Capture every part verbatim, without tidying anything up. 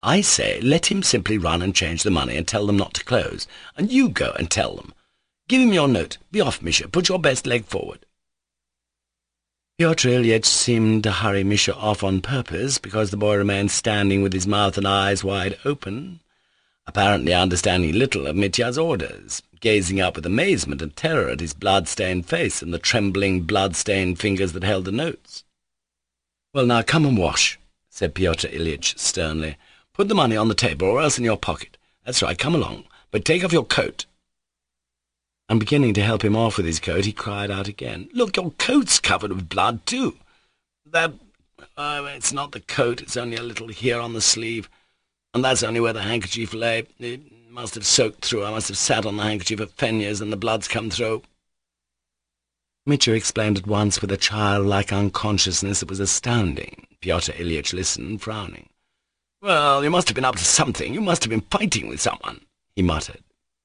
I say, let him simply run and change the money and tell them not to close, and you go and tell them. Give him your note. Be off, Misha. Put your best leg forward. Pyotr Ilyitch seemed to hurry Misha off on purpose, because the boy remained standing with his mouth and eyes wide open, apparently understanding little of Mitya's orders, gazing up with amazement and terror at his blood-stained face and the trembling, blood-stained fingers that held the notes. "Well, now, come and wash," said Pyotr Ilyitch sternly. "Put the money on the table, or else in your pocket. That's right, come along, but take off your coat." And beginning to help him off with his coat, he cried out again, "Look, your coat's covered with blood, too. That... Uh, it's not the coat, it's only a little here on the sleeve, and that's only where the handkerchief lay. It must have soaked through. I must have sat on the handkerchief for Fenya's, and the blood's come through." Mitya explained at once with a childlike unconsciousness that was astounding. Pyotr Ilyitch listened, frowning. "Well, you must have been up to something. You must have been fighting with someone," he muttered.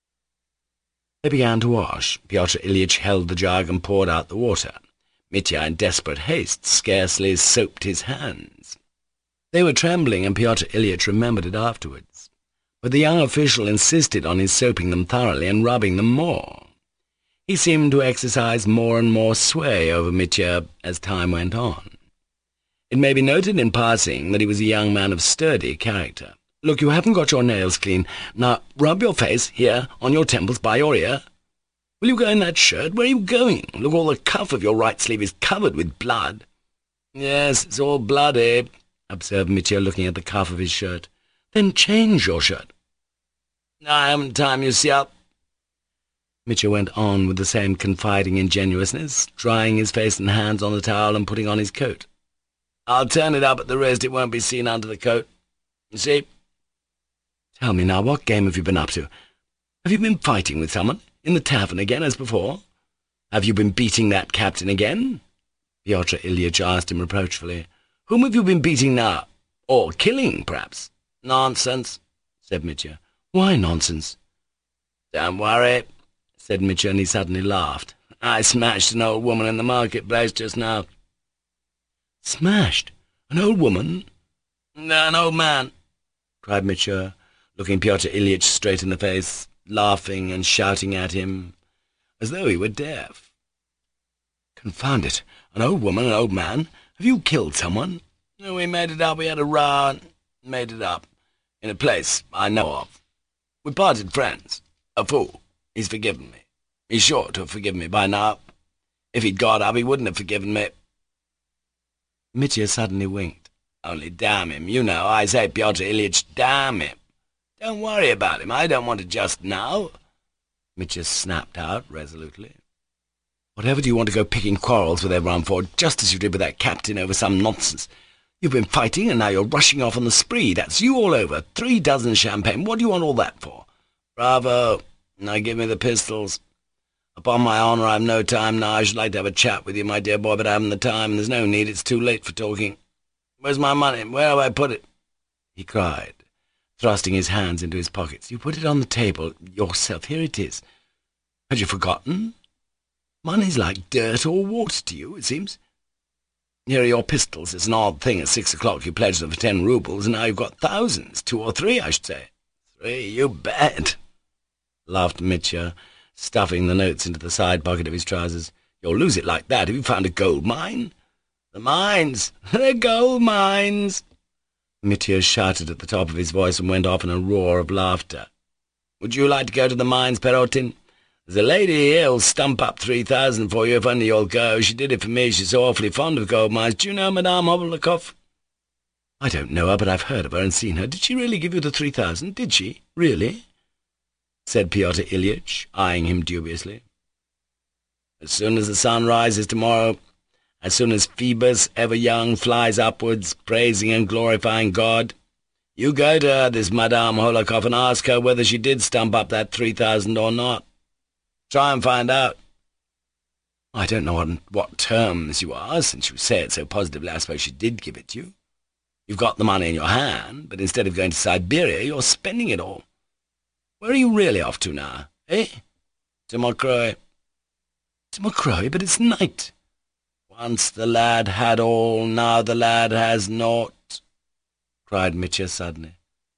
They began to wash. Pyotr Ilyitch held the jug and poured out the water. Mitya, in desperate haste, scarcely soaped his hands. They were trembling, and Pyotr Ilyitch remembered it afterwards. But the young official insisted on his soaping them thoroughly and rubbing them more. He seemed to exercise more and more sway over Mitya as time went on. It may be noted in passing that he was a young man of sturdy character. "Look, you haven't got your nails clean. Now, rub your face, here, on your temples, by your ear. Will you go in that shirt? Where are you going? Look, all the cuff of your right sleeve is covered with blood." "Yes, it's all bloody," observed Mitya, looking at the cuff of his shirt. "Then change your shirt." "I haven't time, you see. I'll—" Mitya went on with the same confiding ingenuousness, drying his face and hands on the towel and putting on his coat. "I'll turn it up at the wrist. It won't be seen under the coat. You see?" "Tell me now, what game have you been up to? Have you been fighting with someone? In the tavern again, as before? Have you been beating that captain again?" Pyotr Ilyitch asked him reproachfully. "Whom have you been beating now? Or killing, perhaps?" "Nonsense," said Mitya. "Why nonsense?" "Don't worry," said Mitya, and he suddenly laughed. "I smashed an old woman in the market-place just now." "Smashed? An old woman?" "An old man," cried Mitya, looking Pyotr Ilyitch straight in the face, laughing and shouting at him, as though he were deaf. "Confound it! An old woman, an old man? Have you killed someone?" "No, we made it up. We had a row and made it up. In a place I know of. We parted friends. A fool. He's forgiven me. He's sure to have forgiven me by now. If he'd got up, he wouldn't have forgiven me." Mitya suddenly winked. "Only damn him, you know. I say, Pyotr Ilyitch, damn him. Don't worry about him. I don't want it just now," Mitya snapped out resolutely. "Whatever do you want to go picking quarrels with everyone for, just as you did with that captain over some nonsense? You've been fighting, and now you're rushing off on the spree. That's you all over. Three dozen champagne. What do you want all that for?" "Bravo. Now give me the pistols. Upon my honour, I've no time now. I should like to have a chat with you, my dear boy, but I haven't the time, and there's no need. It's too late for talking. Where's my money? Where have I put it?" he cried, thrusting his hands into his pockets. "You put it on the table yourself. Here it is. Had you forgotten? Money's like dirt or water to you, it seems. Here are your pistols. It's an odd thing. At six o'clock you pledged them for ten roubles, and now you've got thousands. Two or three, I should say." "Three, you bet," laughed Mitya, stuffing the notes into the side pocket of his trousers. "You'll lose it like that. Have you found a gold mine?" "The mines! They're gold mines!" Mitya shouted at the top of his voice and went off in a roar of laughter. "Would you like to go to the mines, Perotin? There's a lady here who'll stump up three thousand for you if only you'll go. She did it for me. She's so awfully fond of gold mines. Do you know Madame Hovolokov?" "I don't know her, but I've heard of her and seen her. Did she really give you the three thousand? Did she? Really?" said Pyotr Ilyitch, eyeing him dubiously. "As soon as the sun rises tomorrow, as soon as Phoebus, ever young, flies upwards, praising and glorifying God, you go to her, this Madame Hovolokov, and ask her whether she did stump up that three thousand or not. Try and find out." "I don't know on what terms you are. Since you say it so positively, I suppose she did give it to you. You've got the money in your hand, but instead of going to Siberia, you're spending it all. Where are you really off to now, eh?" "To Mokroe." "To Mokroe? But it's night." "Once the lad had all, now the lad has naught," cried Mitya suddenly.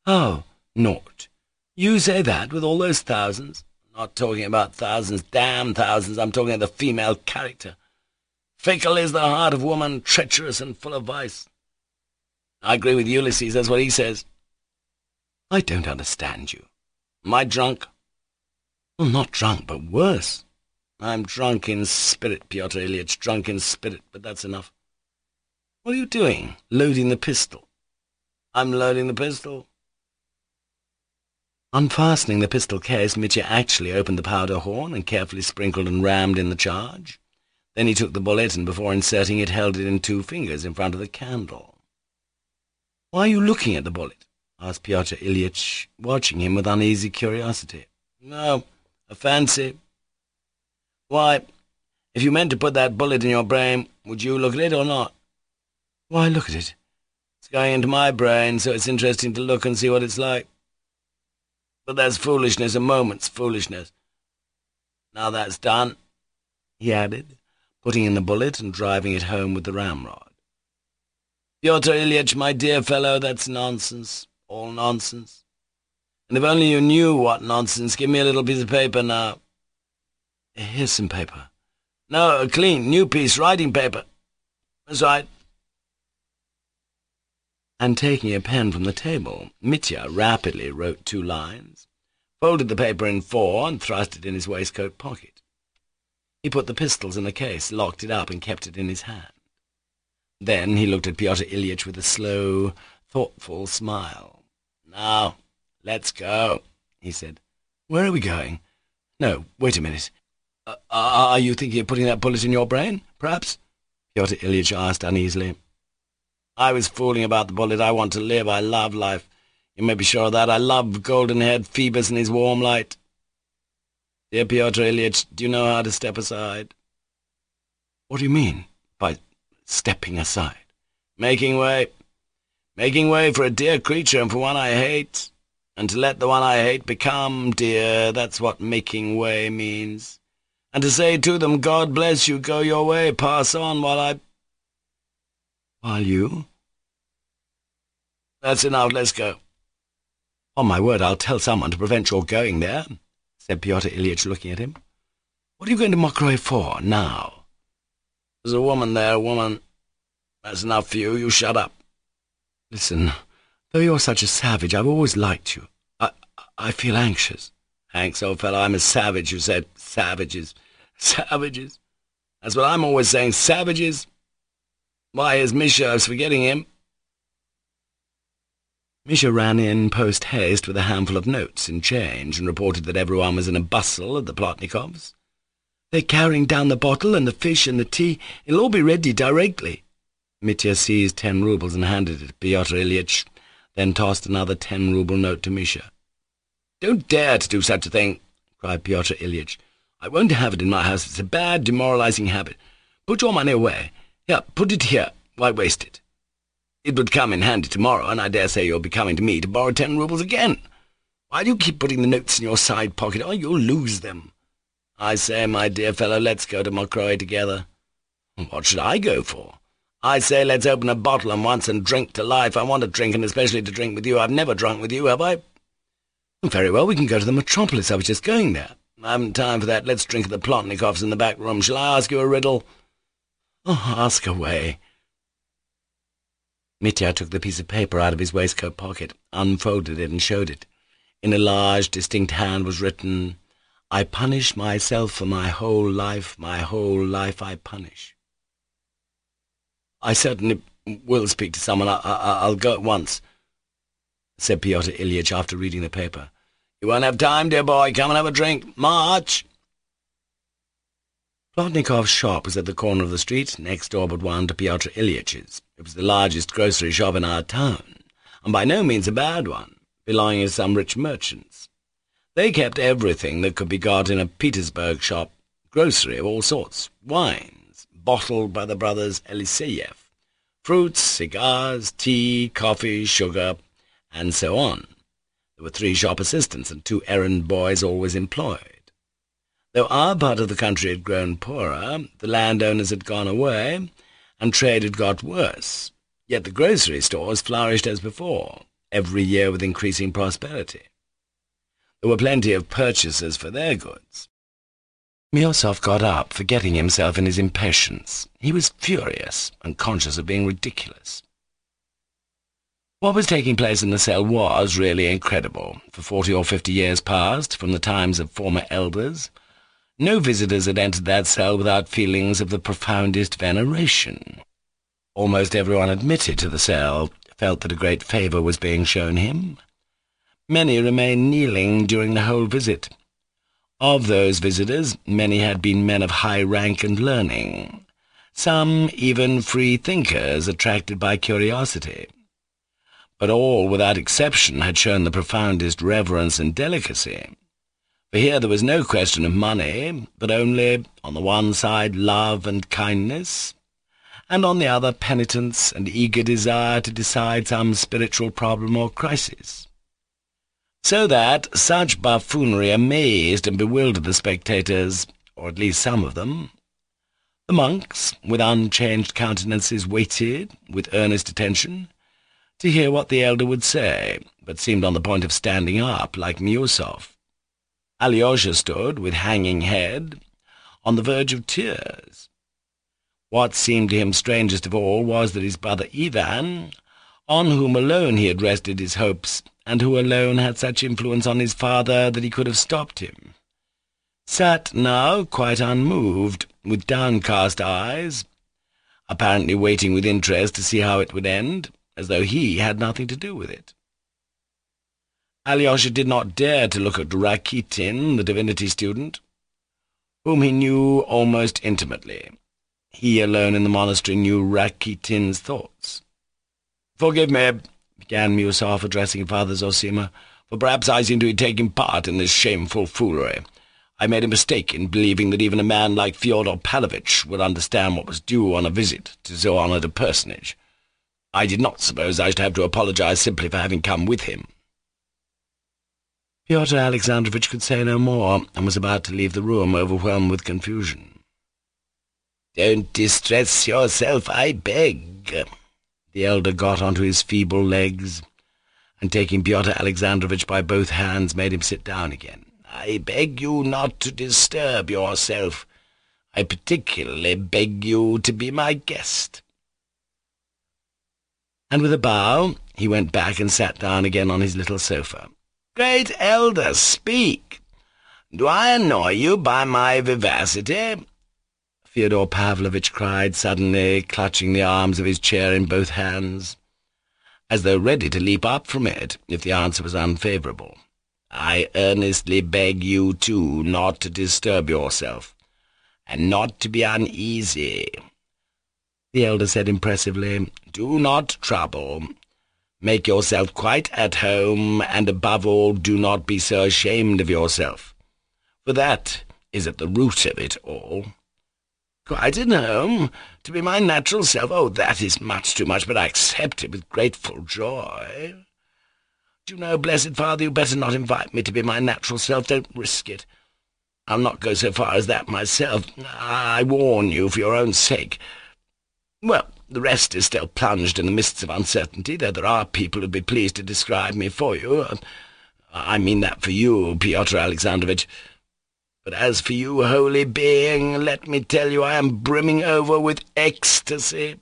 Oh, naught. You say that with all those thousands? I'm not talking about thousands, damn thousands, I'm talking of the female character. Fickle is the heart of woman, treacherous and full of vice. I agree with Ulysses, that's what he says. I don't understand you. Am I drunk? Well, not drunk, but worse. I'm drunk in spirit, Pyotr Ilyitch, drunk in spirit, but that's enough. What are you doing? Loading the pistol. I'm loading the pistol. Unfastening the pistol case, Mitya actually opened the powder horn and carefully sprinkled and rammed in the charge. Then he took the bullet, and before inserting it, held it in two fingers in front of the candle. "Why are you looking at the bullet?" asked Pyotr Ilyitch, watching him with uneasy curiosity. "No, a fancy." "Why, if you meant to put that bullet in your brain, would you look at it or not?" "Why look at it?" "It's going into my brain, so it's interesting to look and see what it's like. But that's foolishness, a moment's foolishness. Now that's done," he added, putting in the bullet and driving it home with the ramrod. "Pyotr Ilyitch, my dear fellow, that's nonsense, all nonsense. And if only you knew what nonsense, give me a little piece of paper now." "Here's some paper." "No, a clean, new piece, writing paper." "That's right." And taking a pen from the table, Mitya rapidly wrote two lines, folded the paper in four, and thrust it in his waistcoat pocket. He put the pistols in the case, locked it up, and kept it in his hand. Then he looked at Pyotr Ilyitch with a slow, thoughtful smile. "Now, let's go," he said. "Where are we going?" "No, wait a minute. Uh, are you thinking of putting that bullet in your brain, perhaps?" Pyotr Ilyitch asked uneasily. "I was fooling about the bullet. I want to live. I love life. You may be sure of that. I love golden-haired Phoebus and his warm light. Dear Pyotr Ilyitch, do you know how to step aside?" "What do you mean by stepping aside?" "Making way. Making way for a dear creature and for one I hate. And to let the one I hate become dear, that's what making way means. And to say to them, God bless you, go your way, pass on while I—" "While you?" "That's enough, let's go." "On my word, I'll tell someone to prevent your going there," said Pyotr Ilyitch, looking at him. "What are you going to Mokroe for, now?" "There's a woman there, a woman. That's enough for you, you shut up." "Listen, though you're such a savage, I've always liked you. I I feel anxious." "Hanks, old fellow, I'm a savage, you said. Savages. Savages. That's what I'm always saying, savages. Why, here's Misha, I was forgetting him." Misha ran in post-haste with a handful of notes in change and reported that everyone was in a bustle at the Plotnikovs'. "They're carrying down the bottle and the fish and the tea. It'll all be ready directly." Mitya seized ten roubles and handed it to Pyotr Ilyitch, then tossed another ten-rouble note to Misha. "Don't dare to do such a thing," cried Pyotr Ilyitch. "I won't have it in my house. It's a bad, demoralizing habit. Put your money away. Here, put it here. Why waste it? It would come in handy tomorrow, and I dare say you'll be coming to me to borrow ten roubles again. Why do you keep putting the notes in your side pocket? Oh, you'll lose them. I say, my dear fellow, let's go to Mokroe together." "What should I go for?" "I say, let's open a bottle and once and drink to life. I want to drink, and especially to drink with you. I've never drunk with you, have I?" "Very well, we can go to the Metropolis. I was just going there." "I haven't time for that. Let's drink at the Plotnikovs' in the back room. Shall I ask you a riddle?" "Oh, ask away." Mitya took the piece of paper out of his waistcoat pocket, unfolded it, and showed it. In a large, distinct hand was written, "I punish myself for my whole life, my whole life I punish." "I certainly will speak to someone. I, I, I'll go at once," said Pyotr Ilyitch after reading the paper. "You won't have time, dear boy. Come and have a drink. March!" Plotnikov's shop was at the corner of the street, next door but one to Pyotr Ilyitch's. It was the largest grocery shop in our town, and by no means a bad one, belonging to some rich merchants. They kept everything that could be got in a Petersburg shop, grocery of all sorts, wines, bottled by the brothers Eliseyev, fruits, cigars, tea, coffee, sugar, and so on. There were three shop assistants and two errand boys always employed. Though our part of the country had grown poorer, the landowners had gone away, and trade had got worse, yet the grocery stores flourished as before. every year with increasing prosperity. There were plenty of purchasers for their goods. Miosov got up, forgetting himself in his impatience. He was furious and conscious of being ridiculous. What was taking place in the cell was really incredible. For forty or fifty years past, from the times of former elders, no visitors had entered that cell without feelings of the profoundest veneration. Almost everyone admitted to the cell felt that a great favour was being shown him. Many remained kneeling during the whole visit. Of those visitors, many had been men of high rank and learning, some even free thinkers attracted by curiosity. But all, without exception, had shown the profoundest reverence and delicacy. For here there was no question of money, but only, on the one side, love and kindness, and on the other, penitence and eager desire to decide some spiritual problem or crisis. So that such buffoonery amazed and bewildered the spectators, or at least some of them. The monks, with unchanged countenances, waited, with earnest attention, to hear what the elder would say, but seemed on the point of standing up, like Miosov. Alyosha stood, with hanging head, on the verge of tears. What seemed to him strangest of all was that his brother Ivan, on whom alone he had rested his hopes, and who alone had such influence on his father that he could have stopped him, sat now quite unmoved, with downcast eyes, apparently waiting with interest to see how it would end, as though he had nothing to do with it. Alyosha did not dare to look at Rakitin, the divinity student, whom he knew almost intimately. He alone in the monastery knew Rakitin's thoughts. "Forgive me," began Miosov, addressing Father Zosima, "for perhaps I seem to be taking part in this shameful foolery. I made a mistake in believing that even a man like Fyodor Pavlovitch would understand what was due on a visit to so honoured a personage. I did not suppose I should have to apologize simply for having come with him." Pyotr Alexandrovitch could say no more, and was about to leave the room, overwhelmed with confusion. "Don't distress yourself, I beg." The elder got onto his feeble legs, and taking Pyotr Alexandrovitch by both hands, made him sit down again. "I beg you not to disturb yourself. I particularly beg you to be my guest." And with a bow, he went back and sat down again on his little sofa. "Great elder, speak! Do I annoy you by my vivacity?" Fyodor Pavlovitch cried suddenly, clutching the arms of his chair in both hands, as though ready to leap up from it if the answer was unfavourable. "I earnestly beg you, too, not to disturb yourself, and not to be uneasy," the elder said impressively. "Do not trouble. Make yourself quite at home, and above all, do not be so ashamed of yourself, for that is at the root of it all." "Quite at home? To be my natural self? Oh, that is much too much, but I accept it with grateful joy. Do you know, blessed Father, you better not invite me to be my natural self. Don't risk it. I'll not go so far as that myself. I warn you, for your own sake. Well, the rest is still plunged in the mists of uncertainty, though there are people who'd be pleased to describe me for you. I mean that for you, Pyotr Alexandrovitch. But as for you, holy being, let me tell you I am brimming over with ecstasy."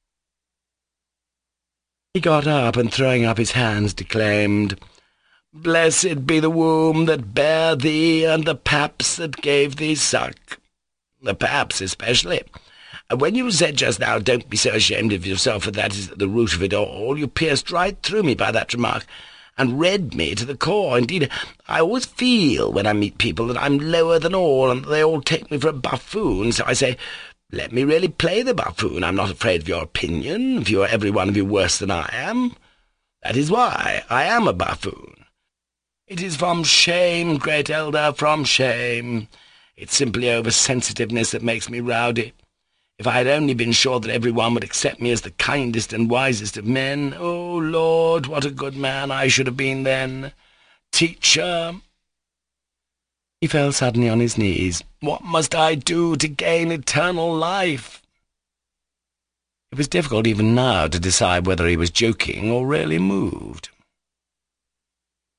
He got up, and throwing up his hands, declaimed, "Blessed be the womb that bare thee, and the paps that gave thee suck." The paps especially. And when you said just now, "Don't be so ashamed of yourself, for that is at the root of it all," you pierced right through me by that remark, and read me to the core. Indeed, I always feel, when I meet people, that I'm lower than all, and that they all take me for a buffoon. So I say, let me really play the buffoon. I'm not afraid of your opinion, if you are every one of you worse than I am. That is why I am a buffoon. It is from shame, great elder, from shame. It's simply over-sensitiveness that makes me rowdy. If I had only been sure that every one would accept me as the kindest and wisest of men, oh, Lord, what a good man I should have been then. Teacher!" He fell suddenly on his knees. "What must I do to gain eternal life?" It was difficult even now to decide whether he was joking or really moved.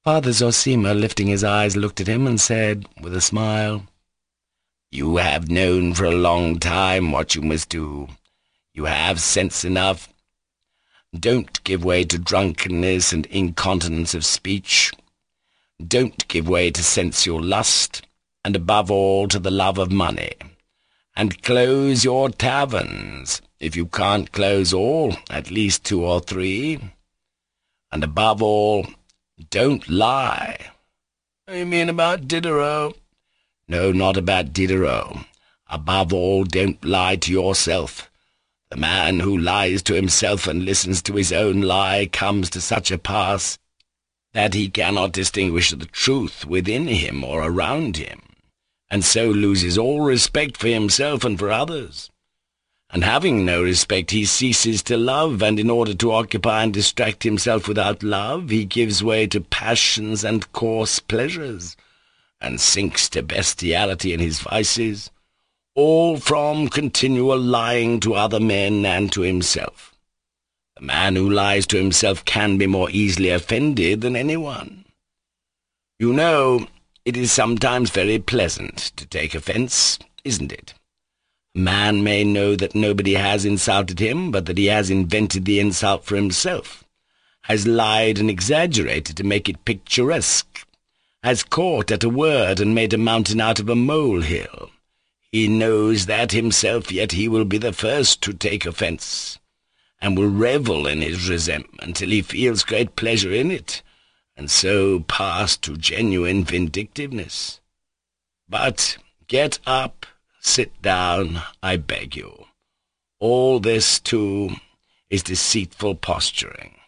Father Zossima, lifting his eyes, looked at him and said, with a smile, "You have known for a long time what you must do. You have sense enough. Don't give way to drunkenness and incontinence of speech. Don't give way to sensual lust, and above all to the love of money. And close your taverns. If you can't close all, at least two or three. And above all, don't lie." "You mean about Diderot?" "No, not about Diderot. Above all, don't lie to yourself. The man who lies to himself and listens to his own lie comes to such a pass that he cannot distinguish the truth within him or around him, and so loses all respect for himself and for others. And having no respect, he ceases to love, and in order to occupy and distract himself without love, he gives way to passions and coarse pleasures, and sinks to bestiality in his vices, all from continual lying to other men and to himself. The man who lies to himself can be more easily offended than anyone. You know, it is sometimes very pleasant to take offence, isn't it? A man may know that nobody has insulted him, but that he has invented the insult for himself, has lied and exaggerated to make it picturesque, has caught at a word and made a mountain out of a molehill. He knows that himself, yet he will be the first to take offence, and will revel in his resentment till he feels great pleasure in it, and so pass to genuine vindictiveness. But get up, sit down, I beg you. All this, too, is deceitful posturing.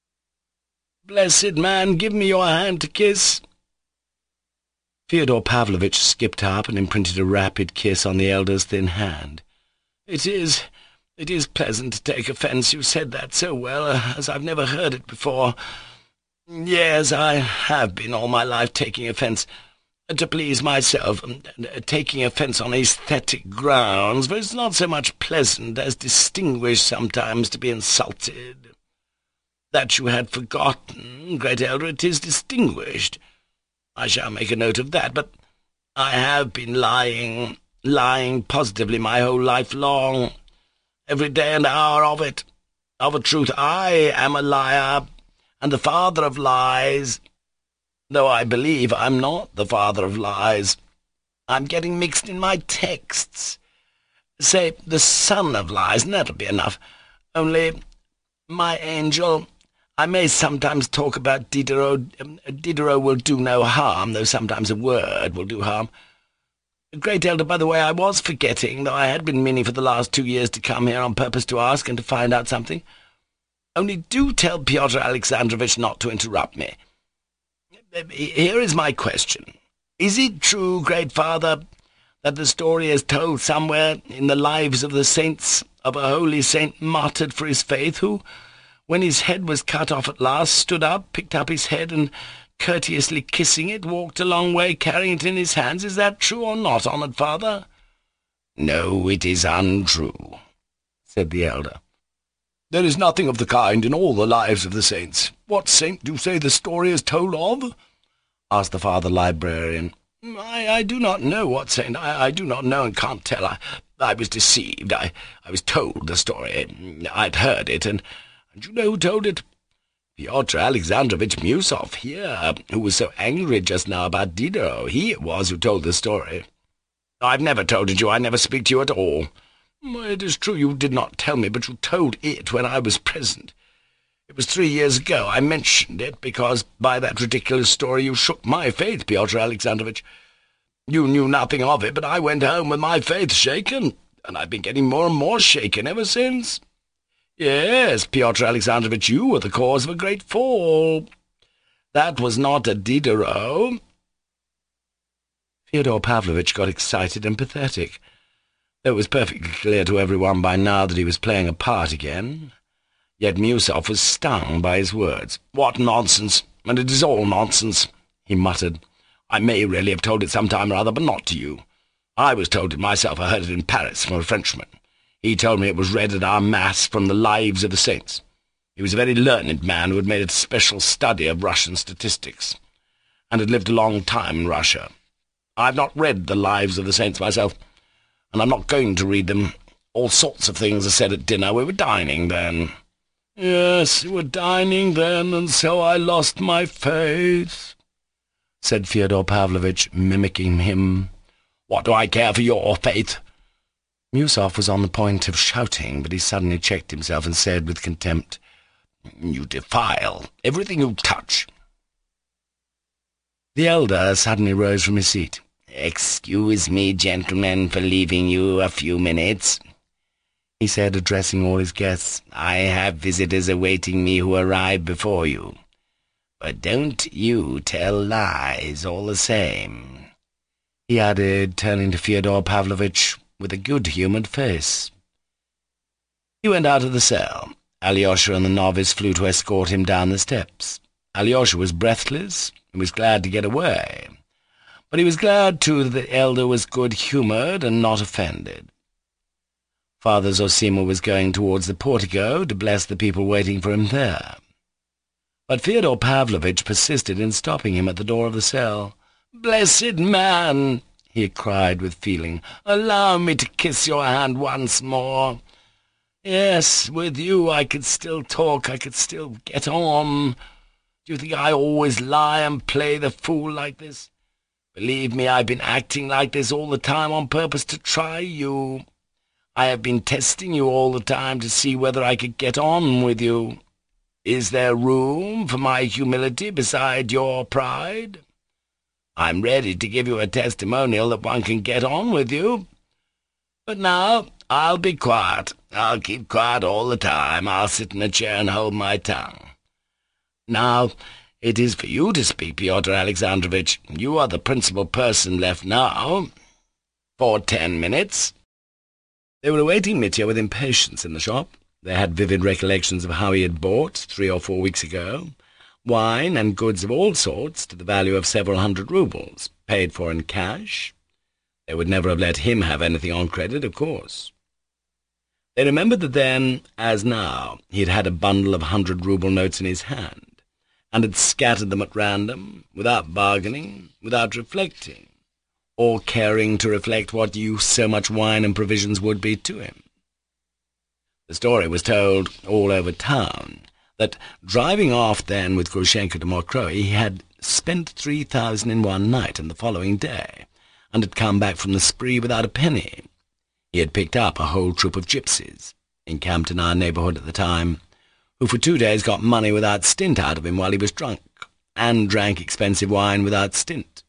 Blessed man, give me your hand to kiss." Fyodor Pavlovitch skipped up and imprinted a rapid kiss on the elder's thin hand. "It is, it is pleasant to take offence. You said that so well, uh, as I've never heard it before. Yes, I have been all my life taking offence, uh, to please myself, um, uh, taking offence on aesthetic grounds, for it's not so much pleasant as distinguished sometimes to be insulted. That you had forgotten, great elder, it is distinguished. I shall make a note of that, but I have been lying, lying positively my whole life long, every day and hour of it. Of a truth, I am a liar, and the father of lies, though I believe I'm not the father of lies. I'm getting mixed in my texts. Say, the son of lies, and that'll be enough. Only, my angel, I may sometimes talk about Diderot. Diderot will do no harm, though sometimes a word will do harm. Great elder, by the way, I was forgetting, though I had been meaning for the last two years to come here on purpose to ask and to find out something. Only do tell Pyotr Alexandrovitch not to interrupt me. Here is my question. Is it true, great father, that the story is told somewhere in the lives of the saints of a holy saint martyred for his faith, who, when his head was cut off at last, stood up, picked up his head, and, courteously kissing it, walked a long way, carrying it in his hands? Is that true or not, honoured father?" "No, it is untrue," said the elder. "There is nothing of the kind in all the lives of the saints. What saint do you say the story is told of?" asked the father librarian. I, I do not know what saint. I, I do not know and can't tell. I, I was deceived. I, I was told the story. I'd heard it, and... And you know who told it? Pyotr Alexandrovitch Miusov here, who was so angry just now about Diderot. He it was who told the story. I've never told it you. I never speak to you at all. It is true you did not tell me, but you told it when I was present. It was three years ago. I mentioned it, because by that ridiculous story you shook my faith, Pyotr Alexandrovitch. You knew nothing of it, but I went home with my faith shaken, and I've been getting more and more shaken ever since. Yes, Pyotr Alexandrovitch, you were the cause of a great fall. That was not a Diderot." Fyodor Pavlovitch got excited and pathetic. Though it was perfectly clear to everyone by now that he was playing a part again, yet Miusov was stung by his words. "What nonsense! And it is all nonsense," he muttered. "I may really have told it some time or other, but not to you. I was told it myself. I heard it in Paris from a Frenchman. He told me it was read at our Mass from the Lives of the Saints. He was a very learned man who had made a special study of Russian statistics. and had lived a long time in Russia. I've not read the Lives of the Saints myself, and I'm not going to read them. All sorts of things are said at dinner. We were dining then. Yes, we were dining then, and so I lost my faith, said Fyodor Pavlovitch, mimicking him. What do I care for your faith? Miusov was on the point of shouting, but he suddenly checked himself and said with contempt, You defile everything you touch. The elder suddenly rose from his seat. Excuse me, gentlemen, for leaving you a few minutes, he said, addressing all his guests. I have visitors awaiting me who arrived before you. But don't you tell lies all the same, he added, turning to Fyodor Pavlovitch with a good-humoured face. He went out of the cell. Alyosha and the novice flew to escort him down the steps. Alyosha was breathless and was glad to get away, but he was glad, too, that the elder was good-humoured and not offended. Father Zosima was going towards the portico to bless the people waiting for him there. But Fyodor Pavlovitch persisted in stopping him at the door of the cell. "Blessed man," he cried with feeling, "allow me to kiss your hand once more. Yes, with you I could still talk, I could still get on. Do you think I always lie and play the fool like this? Believe me, I've been acting like this all the time on purpose to try you. I have been testing you all the time to see whether I could get on with you. Is there room for my humility beside your pride? I'm ready to give you a testimonial that one can get on with you. But now I'll be quiet. I'll keep quiet all the time. I'll sit in a chair and hold my tongue. Now, it is for you to speak, Pyotr Alexandrovitch. You are the principal person left now. For ten minutes." They were awaiting Mitya with impatience in the shop. They had vivid recollections of how he had bought, three or four weeks ago, wine and goods of all sorts to the value of several hundred roubles, paid for in cash. They would never have let him have anything on credit, of course. They remembered that then, as now, he had had a bundle of hundred-rouble notes in his hand, and had scattered them at random, without bargaining, without reflecting, or caring to reflect what use so much wine and provisions would be to him. The story was told all over town that, driving off then with Grushenka to Mokroe, he had spent three thousand in one night and the following day, and had come back from the spree without a penny. He had picked up a whole troop of gypsies, encamped in our neighbourhood at the time, who for two days got money without stint out of him while he was drunk, and drank expensive wine without stint.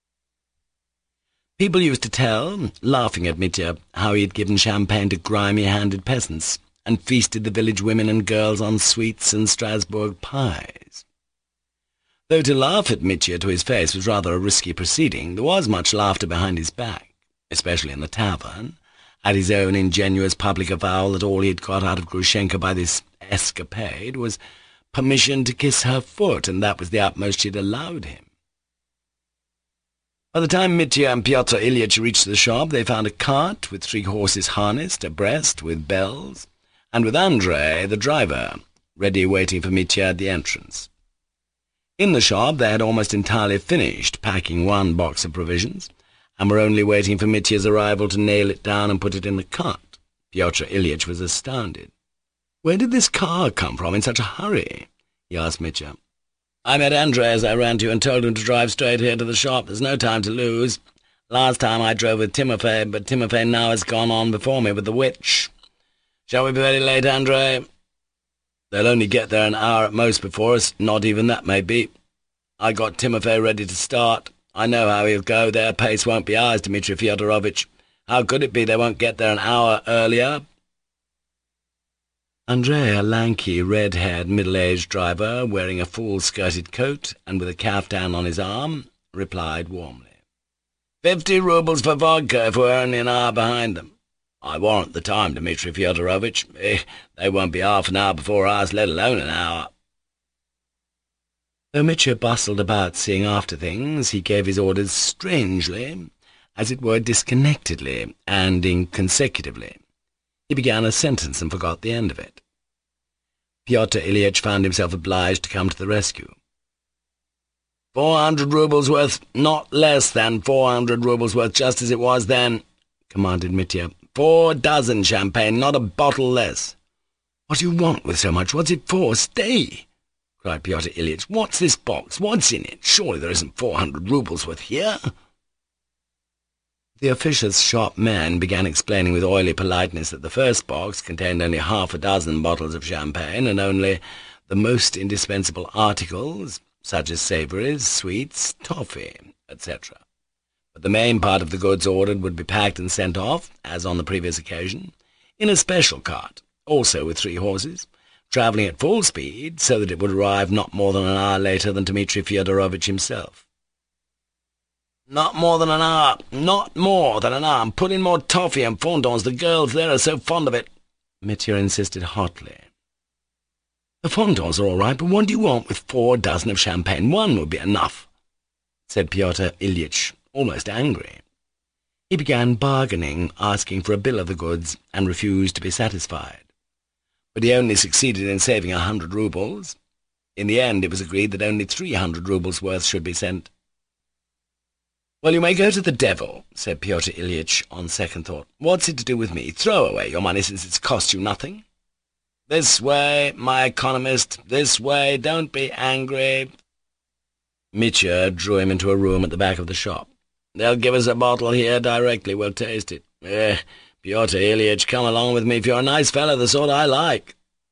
People used to tell, laughing at Mitya, how he had given champagne to grimy-handed peasants, and feasted the village women and girls on sweets and Strasbourg pies. Though to laugh at Mitya to his face was rather a risky proceeding, there was much laughter behind his back, especially in the tavern, at his own ingenuous public avowal that all he had got out of Grushenka by this escapade was permission to kiss her foot, and that was the utmost she had allowed him. By the time Mitya and Pyotr Ilyitch reached the shop, they found a cart with three horses harnessed abreast with bells, and with Andrei, the driver, ready waiting for Mitya at the entrance. In the shop they had almost entirely finished packing one box of provisions, and were only waiting for Mitya's arrival to nail it down and put it in the cart. Pyotr Ilyitch was astounded. "Where did this car come from in such a hurry?" he asked Mitya. "I met Andrei as I ran to you and told him to drive straight here to the shop. There's no time to lose. Last time I drove with Timofey, but Timofey now has gone on before me with the witch. Shall we be very late, Andrei? They'll only get there an hour at most before us, not even that may be. I got Timofey ready to start. I know how he'll go. Their pace won't be ours, Dmitri Fyodorovitch. How could it be they won't get there an hour earlier?" Andrei, a lanky, red-haired, middle-aged driver, wearing a full-skirted coat and with a kaftan on his arm, replied warmly, Fifty roubles for vodka if we're only an hour behind them. I warrant the time, Dmitri Fyodorovitch. Eh, they won't be half an hour before us, let alone an hour." Though Mitya bustled about seeing after things, he gave his orders strangely, as it were disconnectedly and inconsecutively. He began a sentence and forgot the end of it. Pyotr Ilyitch found himself obliged to come to the rescue. Four hundred roubles worth, not less than four hundred roubles worth, just as it was then," commanded Mitya. "Four dozen champagne, not a bottle less." "What do you want with so much? What's it for? Stay!" cried Pyotr Ilyitch. "What's this box? What's in it? Surely there isn't four hundred roubles worth here?" The officious shop man began explaining with oily politeness that the first box contained only half a dozen bottles of champagne, and only the most indispensable articles, such as savouries, sweets, toffee, et cetera. But the main part of the goods ordered would be packed and sent off, as on the previous occasion, in a special cart, also with three horses, travelling at full speed, so that it would arrive not more than an hour later than Dmitri Fyodorovitch himself. "Not more than an hour, not more than an hour, and put in more toffee and fondants, the girls there are so fond of it," Mitya insisted hotly. "The fondants are all right, but what do you want with four dozen of champagne? One would be enough," said Pyotr Ilyitch, almost angry. He began bargaining, asking for a bill of the goods, and refused to be satisfied. But he only succeeded in saving a hundred roubles. In the end it was agreed that only three hundred roubles' worth should be sent. "Well, you may go to the devil," said Pyotr Ilyitch on second thought. "What's it to do with me? Throw away your money since it's cost you nothing. This way, my economist, this way, don't be angry." Mitya drew him into a room at the back of the shop. "They'll give us a bottle here directly, we'll taste it. Eh, Pyotr Ilyitch, come along with me, if you're a nice fellow, the sort I like."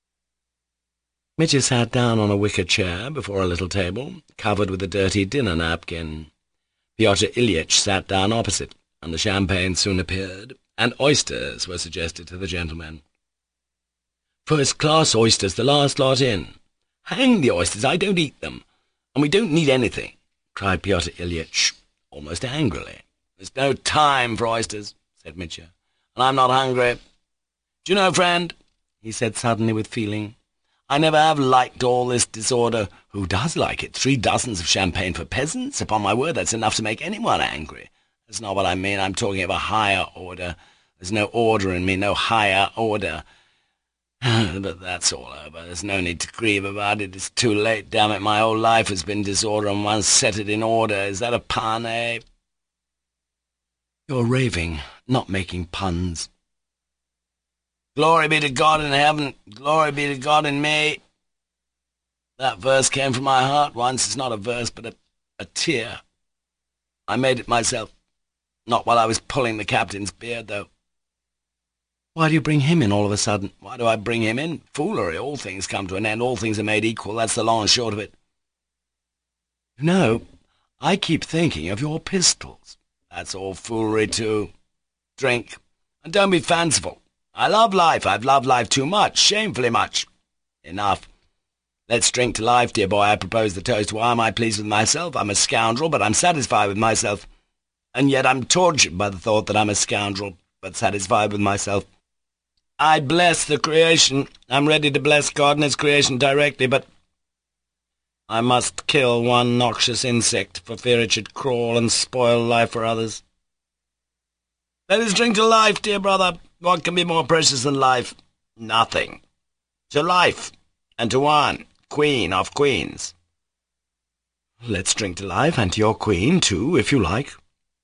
Mitya sat down on a wicker chair before a little table, covered with a dirty dinner napkin. Pyotr Ilyitch sat down opposite, and the champagne soon appeared, and oysters were suggested to the gentlemen. "First-class oysters, the last lot in." "Hang the oysters, I don't eat them, and we don't need anything," cried Pyotr Ilyitch, almost angrily. "There's no time for oysters," said Mitya, "and I'm not hungry. Do you know, friend," he said suddenly with feeling, "I never have liked all this disorder." "Who does like it? Three dozens of champagne for peasants? Upon my word, that's enough to make anyone angry. That's not what I mean. I'm talking of a higher order. There's no order in me, no higher order. But that's all over. There's no need to grieve about it. It's too late, damn it. My whole life has been disorder, and once set it in order. Is that a pun, eh?" "You're raving, not making puns." "Glory be to God in heaven, glory be to God in me." That verse came from my heart once. It's not a verse, but a, a tear. I made it myself. Not while I was pulling the captain's beard, though. "Why do you bring him in all of a sudden?" "Why do I bring him in? Foolery. All things come to an end. All things are made equal. That's the long and short of it." "You know, I keep thinking of your pistols." "That's all foolery, too. Drink, and don't be fanciful. I love life. I've loved life too much, shamefully much. Enough. Let's drink to life, dear boy. I propose the toast. Why am I pleased with myself? I'm a scoundrel, but I'm satisfied with myself. And yet I'm tortured by the thought that I'm a scoundrel, but satisfied with myself. I bless the creation. I'm ready to bless God and his creation directly, but I must kill one noxious insect for fear it should crawl and spoil life for others. Let us drink to life, dear brother. What can be more precious than life? Nothing. To life, and to one, queen of queens." "Let's drink to life, and to your queen, too, if you like."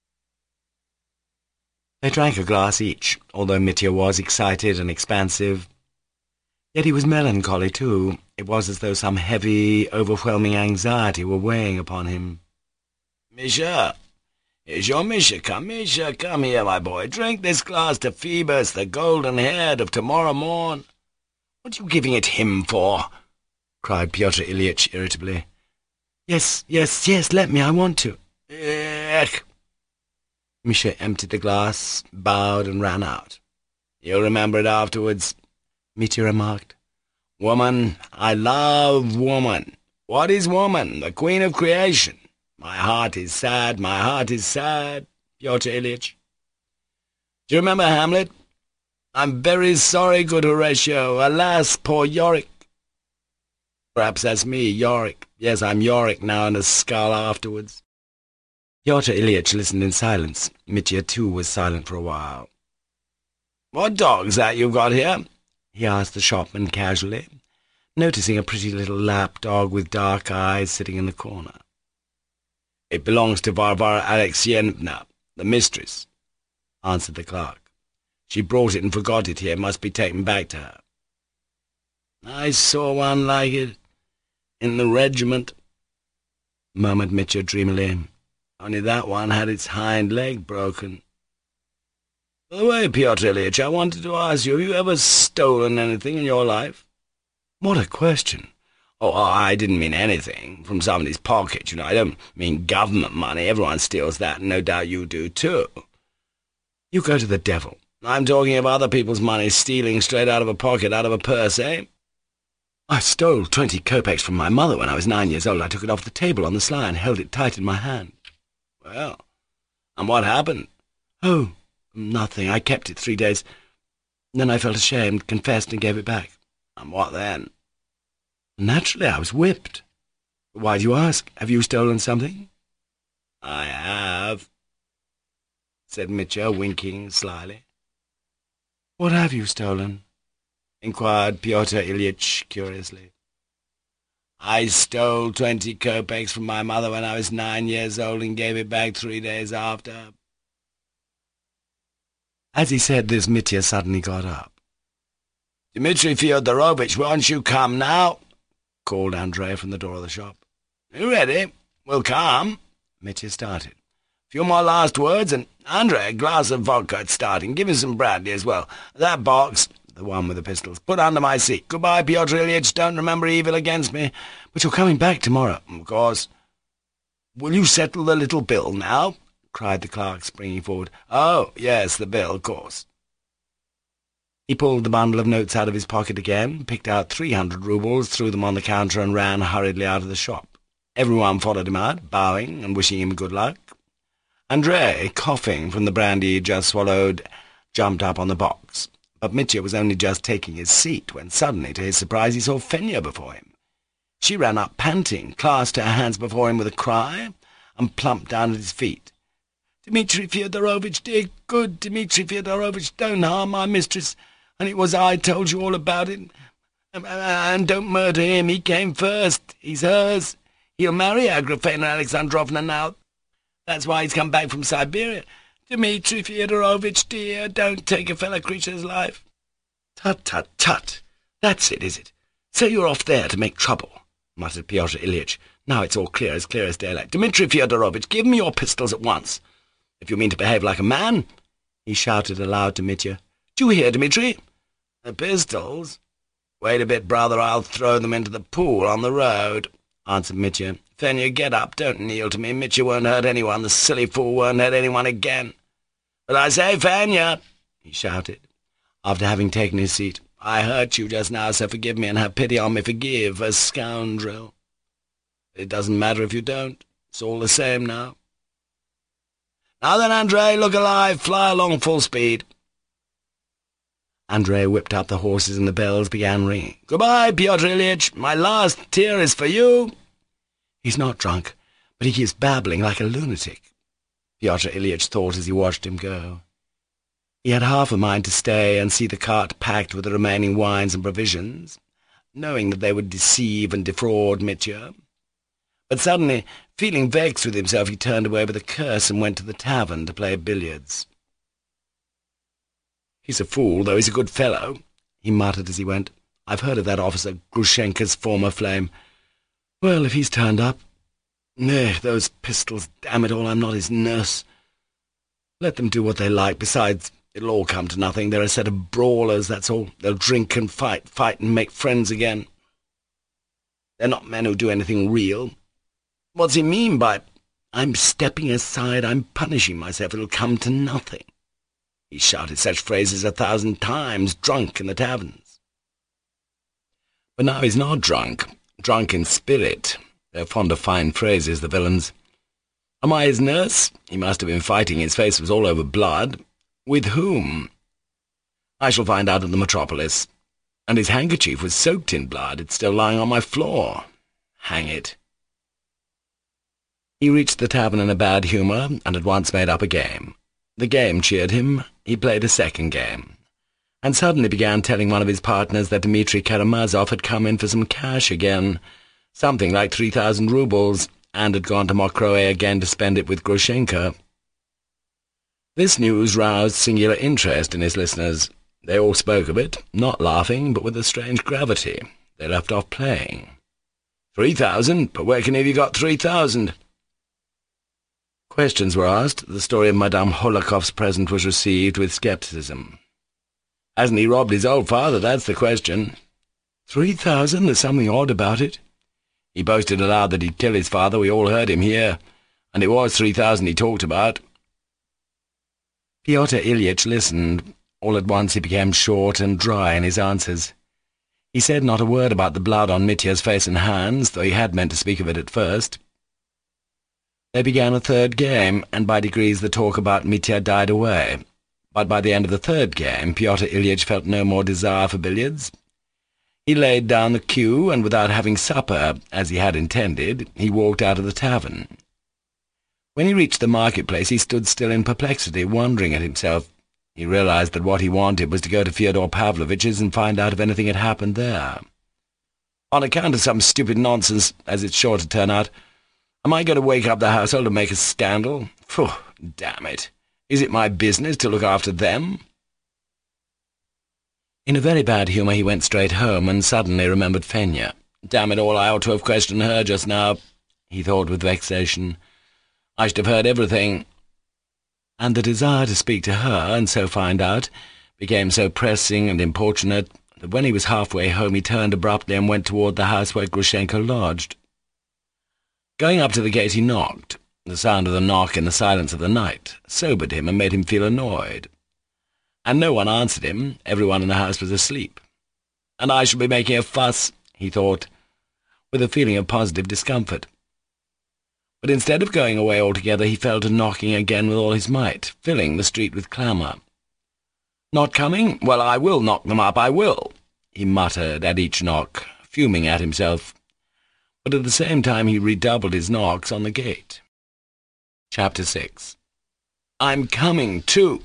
They drank a glass each, although Mitya was excited and expansive. Yet he was melancholy, too. It was as though some heavy, overwhelming anxiety were weighing upon him. "Misha, here's your Misha. Come, Misha, come here, my boy. Drink this glass to Phoebus, the golden-haired of tomorrow morn." "What are you giving it him for?" cried Pyotr Ilyitch irritably. "Yes, yes, yes, let me, I want to." "Ech!" Misha emptied the glass, bowed, and ran out. "You'll remember it afterwards," Mitya remarked. "Woman, I love woman. What is woman? The queen of creation. My heart is sad, my heart is sad, Pyotr Ilyitch. Do you remember Hamlet? I'm very sorry, good Horatio. Alas, poor Yorick. Perhaps that's me, Yorick. Yes, I'm Yorick now, and a skull afterwards." Pyotr Ilyitch listened in silence. Mitya, too, was silent for a while. "What dog's that you've got here?" he asked the shopman casually, noticing a pretty little lap dog with dark eyes sitting in the corner. "It belongs to Varvara Alexeyevna, the mistress," answered the clerk. "She brought it and forgot it here. It must be taken back to her." "I saw one like it in the regiment," murmured Mitya dreamily. "Only that one had its hind leg broken. By the way, Pyotr Ilyitch, I wanted to ask you, have you ever stolen anything in your life?" "What a question!" "Oh, I didn't mean anything from somebody's pocket, you know. I don't mean government money. Everyone steals that, and no doubt you do too." "You go to the devil. I'm talking of other people's money, stealing straight out of a pocket, out of a purse, eh?" "I stole twenty kopecks from my mother when I was nine years old. I took it off the table on the sly and held it tight in my hand." "Well, and what happened?" "Oh, nothing. I kept it three days. Then I felt ashamed, confessed, and gave it back." "And what then?" "Naturally, I was whipped." "Why do you ask? Have you stolen something?" "I have," said Mitya, winking slyly. "What have you stolen?" inquired Pyotr Ilyitch curiously. "I stole twenty kopecks from my mother when I was nine years old and gave it back three days after." As he said this, Mitya suddenly got up. "Dmitri Fyodorovitch, won't you come now?" called Andrei from the door of the shop. "You ready? We'll come." Mitya started. "Few more last words, and Andrei, a glass of vodka at starting. Give me some brandy as well. That box," the one with the pistols, "put under my seat. Goodbye, Pyotr Ilyitch. Don't remember evil against me." "But you're coming back tomorrow." "Of course." "Will you settle the little bill now?" cried the clerk, springing forward. "Oh, yes, the bill, of course." He pulled the bundle of notes out of his pocket again, picked out three hundred roubles, threw them on the counter, and ran hurriedly out of the shop. Everyone followed him out, bowing and wishing him good luck. Andrei, coughing from the brandy he just swallowed, jumped up on the box. But Mitya was only just taking his seat when suddenly, to his surprise, he saw Fenya before him. She ran up panting, clasped her hands before him with a cry, and plumped down at his feet. "Dmitri Fyodorovitch, dear, good Dmitri Fyodorovitch, don't harm my mistress, and it was I told you all about it. And, and don't murder him, he came first, he's hers. He'll marry Agrafena Alexandrovna now. That's why he's come back from Siberia. Dmitri Fyodorovitch, dear, don't take a fellow creature's life." "Tut, tut, tut! That's it, is it? So you're off there to make trouble," muttered Pyotr Ilyitch. "Now it's all clear, as clear as daylight. Dmitri Fyodorovitch, give me your pistols at once. If you mean to behave like a man," he shouted aloud to Mitya. "Do you hear, Dmitri?" "The pistols? Wait a bit, brother, I'll throw them into the pool on the road," answered Mitya. "Fenya, get up, don't kneel to me. Mitya won't hurt anyone, the silly fool won't hurt anyone again. But I say, Fenya," he shouted, after having taken his seat, "I hurt you just now, so forgive me and have pity on me. Forgive, a scoundrel. It doesn't matter if you don't. It's all the same now. Now then, Andrei, look alive, fly along full speed." Andrei whipped up the horses and the bells began ringing. "Goodbye, Pyotr Ilyitch, my last tear is for you." "He's not drunk, but he keeps babbling like a lunatic," Pyotr Ilyitch thought as he watched him go. He had half a mind to stay and see the cart packed with the remaining wines and provisions, knowing that they would deceive and defraud Mitya. But suddenly, feeling vexed with himself, he turned away with a curse and went to the tavern to play billiards. "He's a fool, though he's a good fellow," he muttered as he went. "I've heard of that officer, Grushenka's former flame. Well, if he's turned up... Eh, those pistols, damn it all, I'm not his nurse. Let them do what they like. Besides, it'll all come to nothing. They're a set of brawlers, that's all. They'll drink and fight, fight and make friends again. They're not men who do anything real. What's he mean by, 'I'm stepping aside, I'm punishing myself, it'll come to nothing'? He shouted such phrases a thousand times, drunk in the taverns. But now he's not drunk, drunk in spirit. They're fond of fine phrases, the villains. Am I his nurse? He must have been fighting, his face was all over blood. With whom? I shall find out at the metropolis. And his handkerchief was soaked in blood, it's still lying on my floor. Hang it." He reached the tavern in a bad humour, and at once made up a game. The game cheered him. He played a second game, and suddenly began telling one of his partners that Dmitri Karamazov had come in for some cash again, something like three thousand roubles, and had gone to Mokroe again to spend it with Grushenka. This news roused singular interest in his listeners. They all spoke of it, not laughing, but with a strange gravity. They left off playing. Three thousand? But where can have you got three thousand? Questions were asked. The story of Madame Holokov's present was received with scepticism. Hasn't he robbed his old father, that's the question. Three thousand? There's something odd about it. He boasted aloud that he'd kill his father, we all heard him here, and it was three thousand he talked about. Pyotr Ilyitch listened. All at once he became short and dry in his answers. He said not a word about the blood on Mitya's face and hands, though he had meant to speak of it at first. They began a third game, and by degrees the talk about Mitya died away. But by the end of the third game, Pyotr Ilyitch felt no more desire for billiards. He laid down the cue, and without having supper, as he had intended, he walked out of the tavern. When he reached the marketplace, he stood still in perplexity, wondering at himself. He realized that what he wanted was to go to Fyodor Pavlovitch's and find out if anything had happened there. On account of some stupid nonsense, as it's sure to turn out, am I going to wake up the household and make a scandal? Phew, damn it. Is it my business to look after them? In a very bad humour he went straight home, and suddenly remembered Fenya. Damn it all, I ought to have questioned her just now, he thought with vexation. I should have heard everything. And the desire to speak to her, and so find out, became so pressing and importunate that when he was halfway home he turned abruptly and went toward the house where Grushenka lodged. Going up to the gate he knocked. The sound of the knock in the silence of the night sobered him and made him feel annoyed. And no one answered him. Everyone in the house was asleep. And I shall be making a fuss, he thought, with a feeling of positive discomfort. But instead of going away altogether, he fell to knocking again with all his might, filling the street with clamour. "Not coming? Well, I will knock them up, I will," he muttered at each knock, fuming at himself. But at the same time he redoubled his knocks on the gate. Chapter six. "I'm coming, too."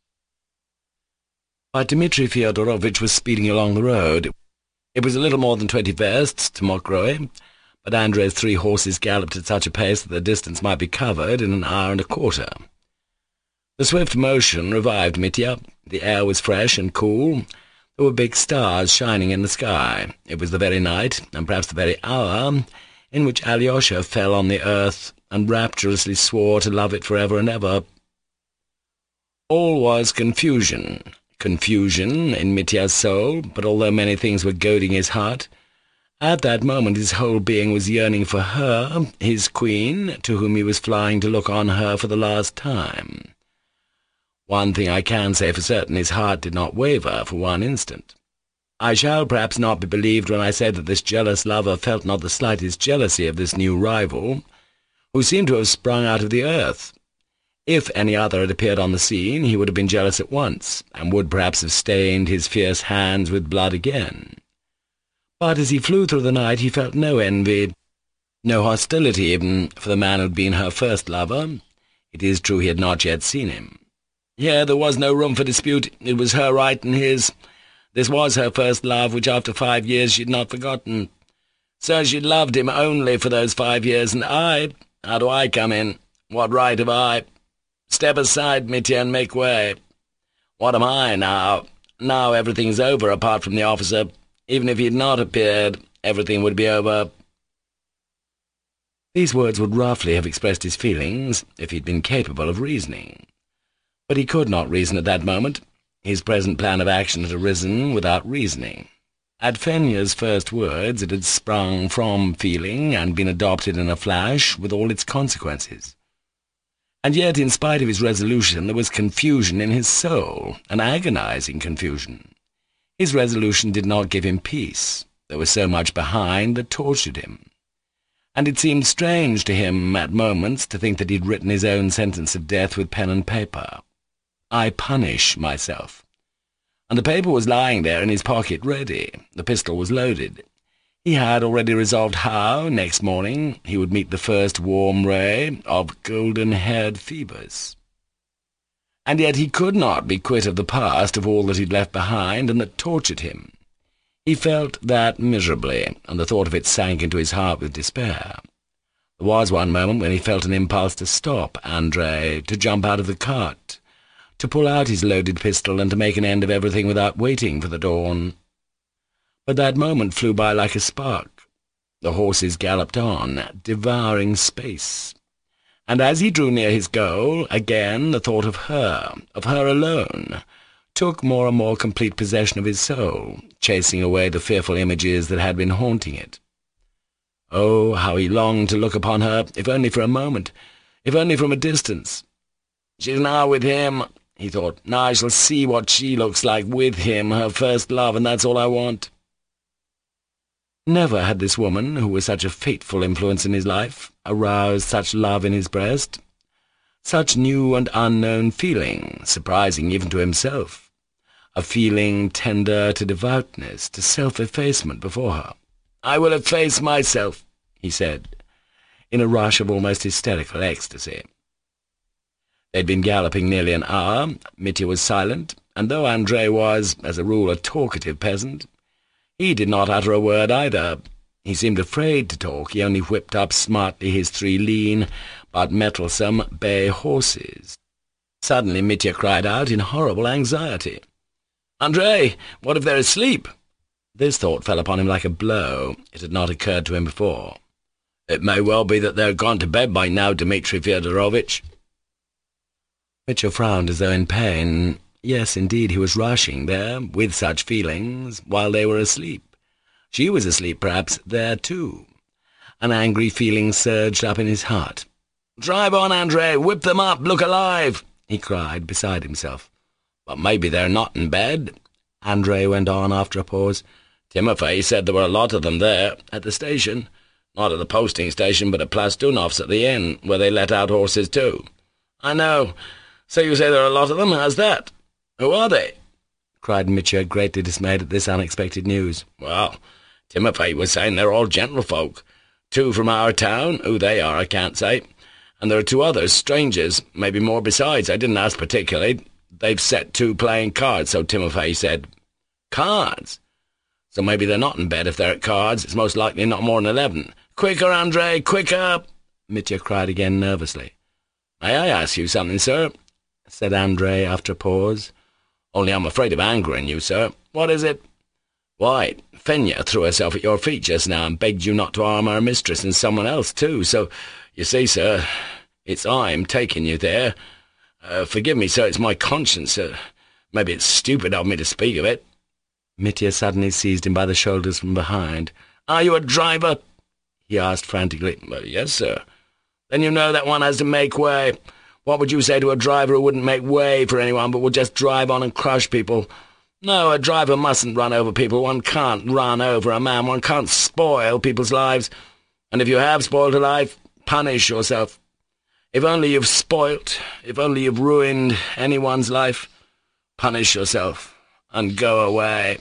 But Dmitri Fyodorovitch was speeding along the road. It was a little more than twenty versts to Mokroe, but Andrei's three horses galloped at such a pace that the distance might be covered in an hour and a quarter. The swift motion revived Mitya. The air was fresh and cool. There were big stars shining in the sky. It was the very night, and perhaps the very hour, in which Alyosha fell on the earth and rapturously swore to love it for ever and ever. All was confusion. Confusion in Mitya's soul, but although many things were goading his heart, at that moment his whole being was yearning for her, his queen, to whom he was flying to look on her for the last time. One thing I can say for certain, his heart did not waver for one instant. I shall perhaps not be believed when I say that this jealous lover felt not the slightest jealousy of this new rival, who seemed to have sprung out of the earth. If any other had appeared on the scene, he would have been jealous at once, and would perhaps have stained his fierce hands with blood again. But as he flew through the night he felt no envy, no hostility even for the man who had been her first lover. It is true he had not yet seen him. Here there was no room for dispute. It was her right and his. This was her first love, which after five years she had not forgotten. So she loved him only for those five years, and I, how do I come in? What right have I? Step aside, Mitya, and make way. What am I now? Now everything is over apart from the officer. Even if he had not appeared, everything would be over. These words would roughly have expressed his feelings if he had been capable of reasoning. But he could not reason at that moment. His present plan of action had arisen without reasoning. At Fenya's first words it had sprung from feeling and been adopted in a flash with all its consequences. And yet, in spite of his resolution, there was confusion in his soul, an agonizing confusion. His resolution did not give him peace. There was so much behind that tortured him. And it seemed strange to him at moments to think that he had written his own sentence of death with pen and paper. I punish myself. And the paper was lying there in his pocket ready. The pistol was loaded. He had already resolved how, next morning, he would meet the first warm ray of golden-haired Phoebus. And yet he could not be quit of the past, of all that he had left behind, and that tortured him. He felt that miserably, and the thought of it sank into his heart with despair. There was one moment when he felt an impulse to stop Andrei, to jump out of the cart, to pull out his loaded pistol and to make an end of everything without waiting for the dawn. But that moment flew by like a spark. The horses galloped on, devouring space. And as he drew near his goal, again the thought of her, of her alone, took more and more complete possession of his soul, chasing away the fearful images that had been haunting it. Oh, how he longed to look upon her, if only for a moment, if only from a distance. She's now with him, he thought. Now I shall see what she looks like with him, her first love, and that's all I want. Never had this woman, who was such a fateful influence in his life, aroused such love in his breast, such new and unknown feeling, surprising even to himself, a feeling tender to devoutness, to self-effacement before her. "I will efface myself," he said, in a rush of almost hysterical ecstasy. They'd been galloping nearly an hour. Mitya was silent, and though Andrei was, as a rule, a talkative peasant, he did not utter a word either. He seemed afraid to talk. He only whipped up smartly his three lean but mettlesome bay horses. Suddenly Mitya cried out in horrible anxiety, "Andrei, what if they're asleep?" This thought fell upon him like a blow. It had not occurred to him before. "It may well be that they're gone to bed by now, Dmitri Fyodorovitch." Mitya frowned as though in pain. Yes, indeed, he was rushing there, with such feelings, while they were asleep. She was asleep, perhaps, there too. An angry feeling surged up in his heart. "Drive on, Andrei! Whip them up! Look alive!" he cried, beside himself. "But maybe they're not in bed," Andrei went on after a pause. "Timofey said there were a lot of them there, at the station. Not at the posting station, but at Plastunov's at the inn, where they let out horses too." "I know. So you say there are a lot of them? How's that?" "Who are they?" cried Mitya, greatly dismayed at this unexpected news. "Well, Timofey was saying they're all gentlefolk. Two from our town, who they are I can't say, and there are two others, strangers, maybe more besides, I didn't ask particularly. They've set to playing cards, so Timofey said." "Cards? So maybe they're not in bed if they're at cards. It's most likely not more than eleven. Quicker, Andrei, quicker!" Mitya cried again nervously. "May I ask you something, sir?" said Andrei after a pause. "Only I'm afraid of angering you, sir." "What is it?" "Why, Fenya threw herself at your feet just now and begged you not to harm her mistress and someone else too, so, you see, sir, it's I'm taking you there. Uh, forgive me, sir, it's my conscience. Uh, maybe it's stupid of me to speak of it." Mitya suddenly seized him by the shoulders from behind. "Are you a driver?" he asked frantically. "Well, yes, sir." "Then you know that one has to make way. What would you say to a driver who wouldn't make way for anyone but would just drive on and crush people? No, a driver mustn't run over people. One can't run over a man. One can't spoil people's lives. And if you have spoiled a life, punish yourself. If only you've spoilt, if only you've ruined anyone's life, punish yourself and go away."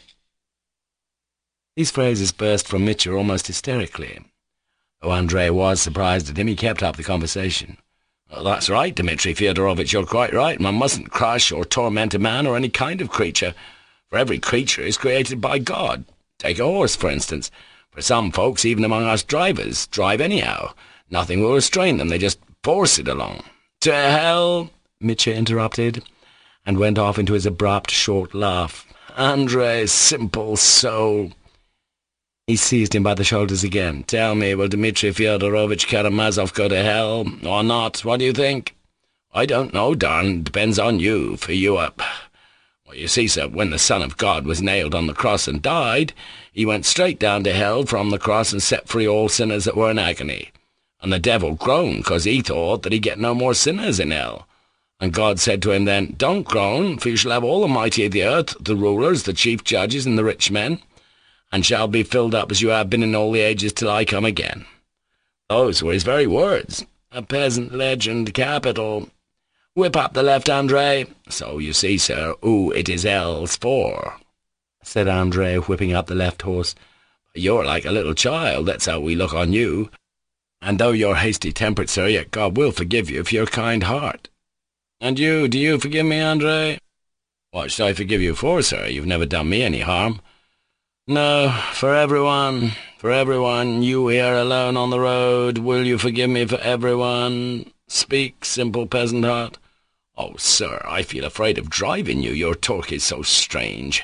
These phrases burst from Mitya almost hysterically. Though Andrei was surprised at him, he kept up the conversation. "Well, that's right, Dmitri Fyodorovitch, you're quite right. One mustn't crush or torment a man or any kind of creature, for every creature is created by God. Take a horse, for instance. For some folks, even among us drivers, drive anyhow. Nothing will restrain them, they just force it along." "To hell," Mitya interrupted, and went off into his abrupt, short laugh. "Andrei, simple soul." He seized him by the shoulders again. "Tell me, will Dmitri Fyodorovitch Karamazov go to hell, or not? What do you think?" "I don't know, darling. Depends on you, for you are... Well, you see, sir, when the Son of God was nailed on the cross and died, he went straight down to hell from the cross and set free all sinners that were in agony. And the devil groaned, because he thought that he'd get no more sinners in hell. And God said to him then, 'Don't groan, for you shall have all the mighty of the earth, the rulers, the chief judges, and the rich men, and shall be filled up as you have been in all the ages till I come again.' Those were his very words. A peasant legend, capital. Whip up the left, Andrei. So you see, sir, who it is hell's for," said Andrei, whipping up the left horse. "You're like a little child, that's how we look on you. And though you're hasty-tempered, sir, yet God will forgive you for your kind heart. And you, do you forgive me, Andrei?" "What should I forgive you for, sir? You've never done me any harm." No, for everyone, for everyone, you here alone on the road, will you forgive me for everyone? Speak, simple peasant heart. Oh, sir, I feel afraid of driving you, your talk is so strange.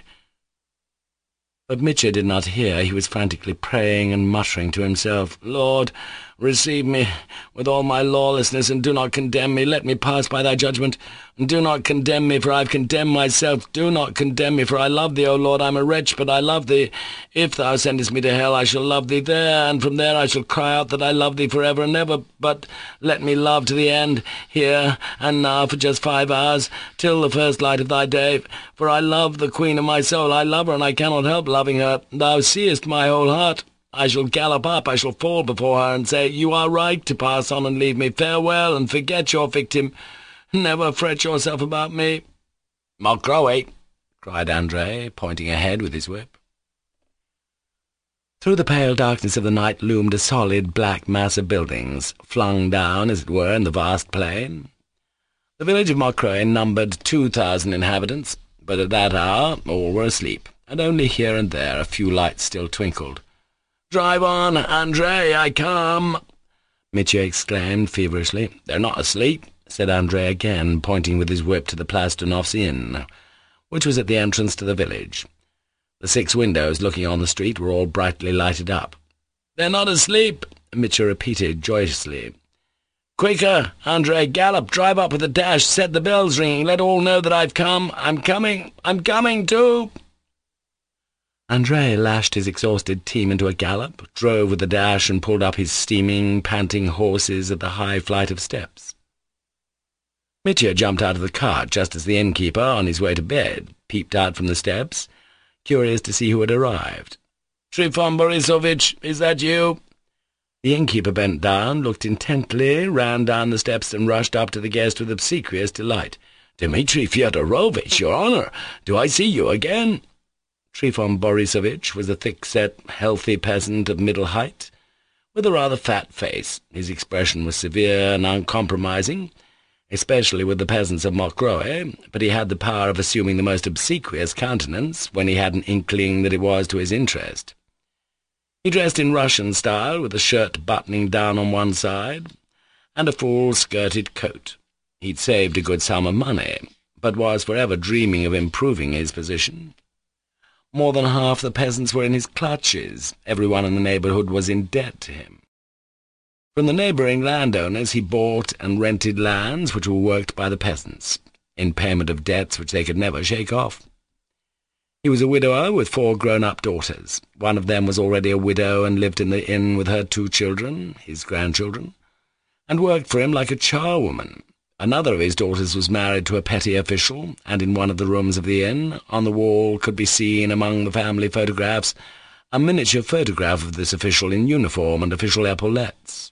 But Mitya did not hear. He was frantically praying and muttering to himself, Lord, receive me with all my lawlessness, and do not condemn me. Let me pass by thy judgment, and do not condemn me, for I have condemned myself. Do not condemn me, for I love thee, O Lord. I am a wretch, but I love thee. If thou sendest me to hell, I shall love thee there, and from there I shall cry out that I love thee for ever and ever. But let me love to the end, here and now, for just five hours, till the first light of thy day. For I love the queen of my soul. I love her, and I cannot help loving her. Thou seest my whole heart. I shall gallop up, I shall fall before her, and say, You are right to pass on and leave me. Farewell, and forget your victim. Never fret yourself about me. Montcroe, cried Andre, pointing ahead with his whip. Through the pale darkness of the night loomed a solid black mass of buildings, flung down, as it were, in the vast plain. The village of Montcroe numbered two thousand inhabitants, but at that hour all were asleep, and only here and there a few lights still twinkled. "Drive on, Andre, I come!" Mitya exclaimed feverishly. "They're not asleep," said Andre again, pointing with his whip to the Plastonoffs' inn, which was at the entrance to the village. The six windows looking on the street were all brightly lighted up. "They're not asleep," Mitya repeated joyously. "Quicker, Andre, gallop, drive up with a dash, set the bells ringing, let all know that I've come. I'm coming, I'm coming too!" Andre lashed his exhausted team into a gallop, drove with a dash, and pulled up his steaming, panting horses at the high flight of steps. Mitya jumped out of the cart just as the innkeeper, on his way to bed, peeped out from the steps, curious to see who had arrived. "Trifon Borisovich, is that you?" The innkeeper bent down, looked intently, ran down the steps, and rushed up to the guest with obsequious delight. "Dmitri Fyodorovitch, your honour, do I see you again?" Trifon Borisovich was a thick-set, healthy peasant of middle height, with a rather fat face. His expression was severe and uncompromising, especially with the peasants of Montcroe, but he had the power of assuming the most obsequious countenance when he had an inkling that it was to his interest. He dressed in Russian style, with a shirt buttoning down on one side, and a full-skirted coat. He'd saved a good sum of money, but was forever dreaming of improving his position. More than half the peasants were in his clutches. Everyone in the neighbourhood was in debt to him. From the neighbouring landowners he bought and rented lands which were worked by the peasants, in payment of debts which they could never shake off. He was a widower with four grown-up daughters. One of them was already a widow and lived in the inn with her two children, his grandchildren, and worked for him like a charwoman. Another of his daughters was married to a petty official, and in one of the rooms of the inn, on the wall, could be seen, among the family photographs, a miniature photograph of this official in uniform and official epaulettes.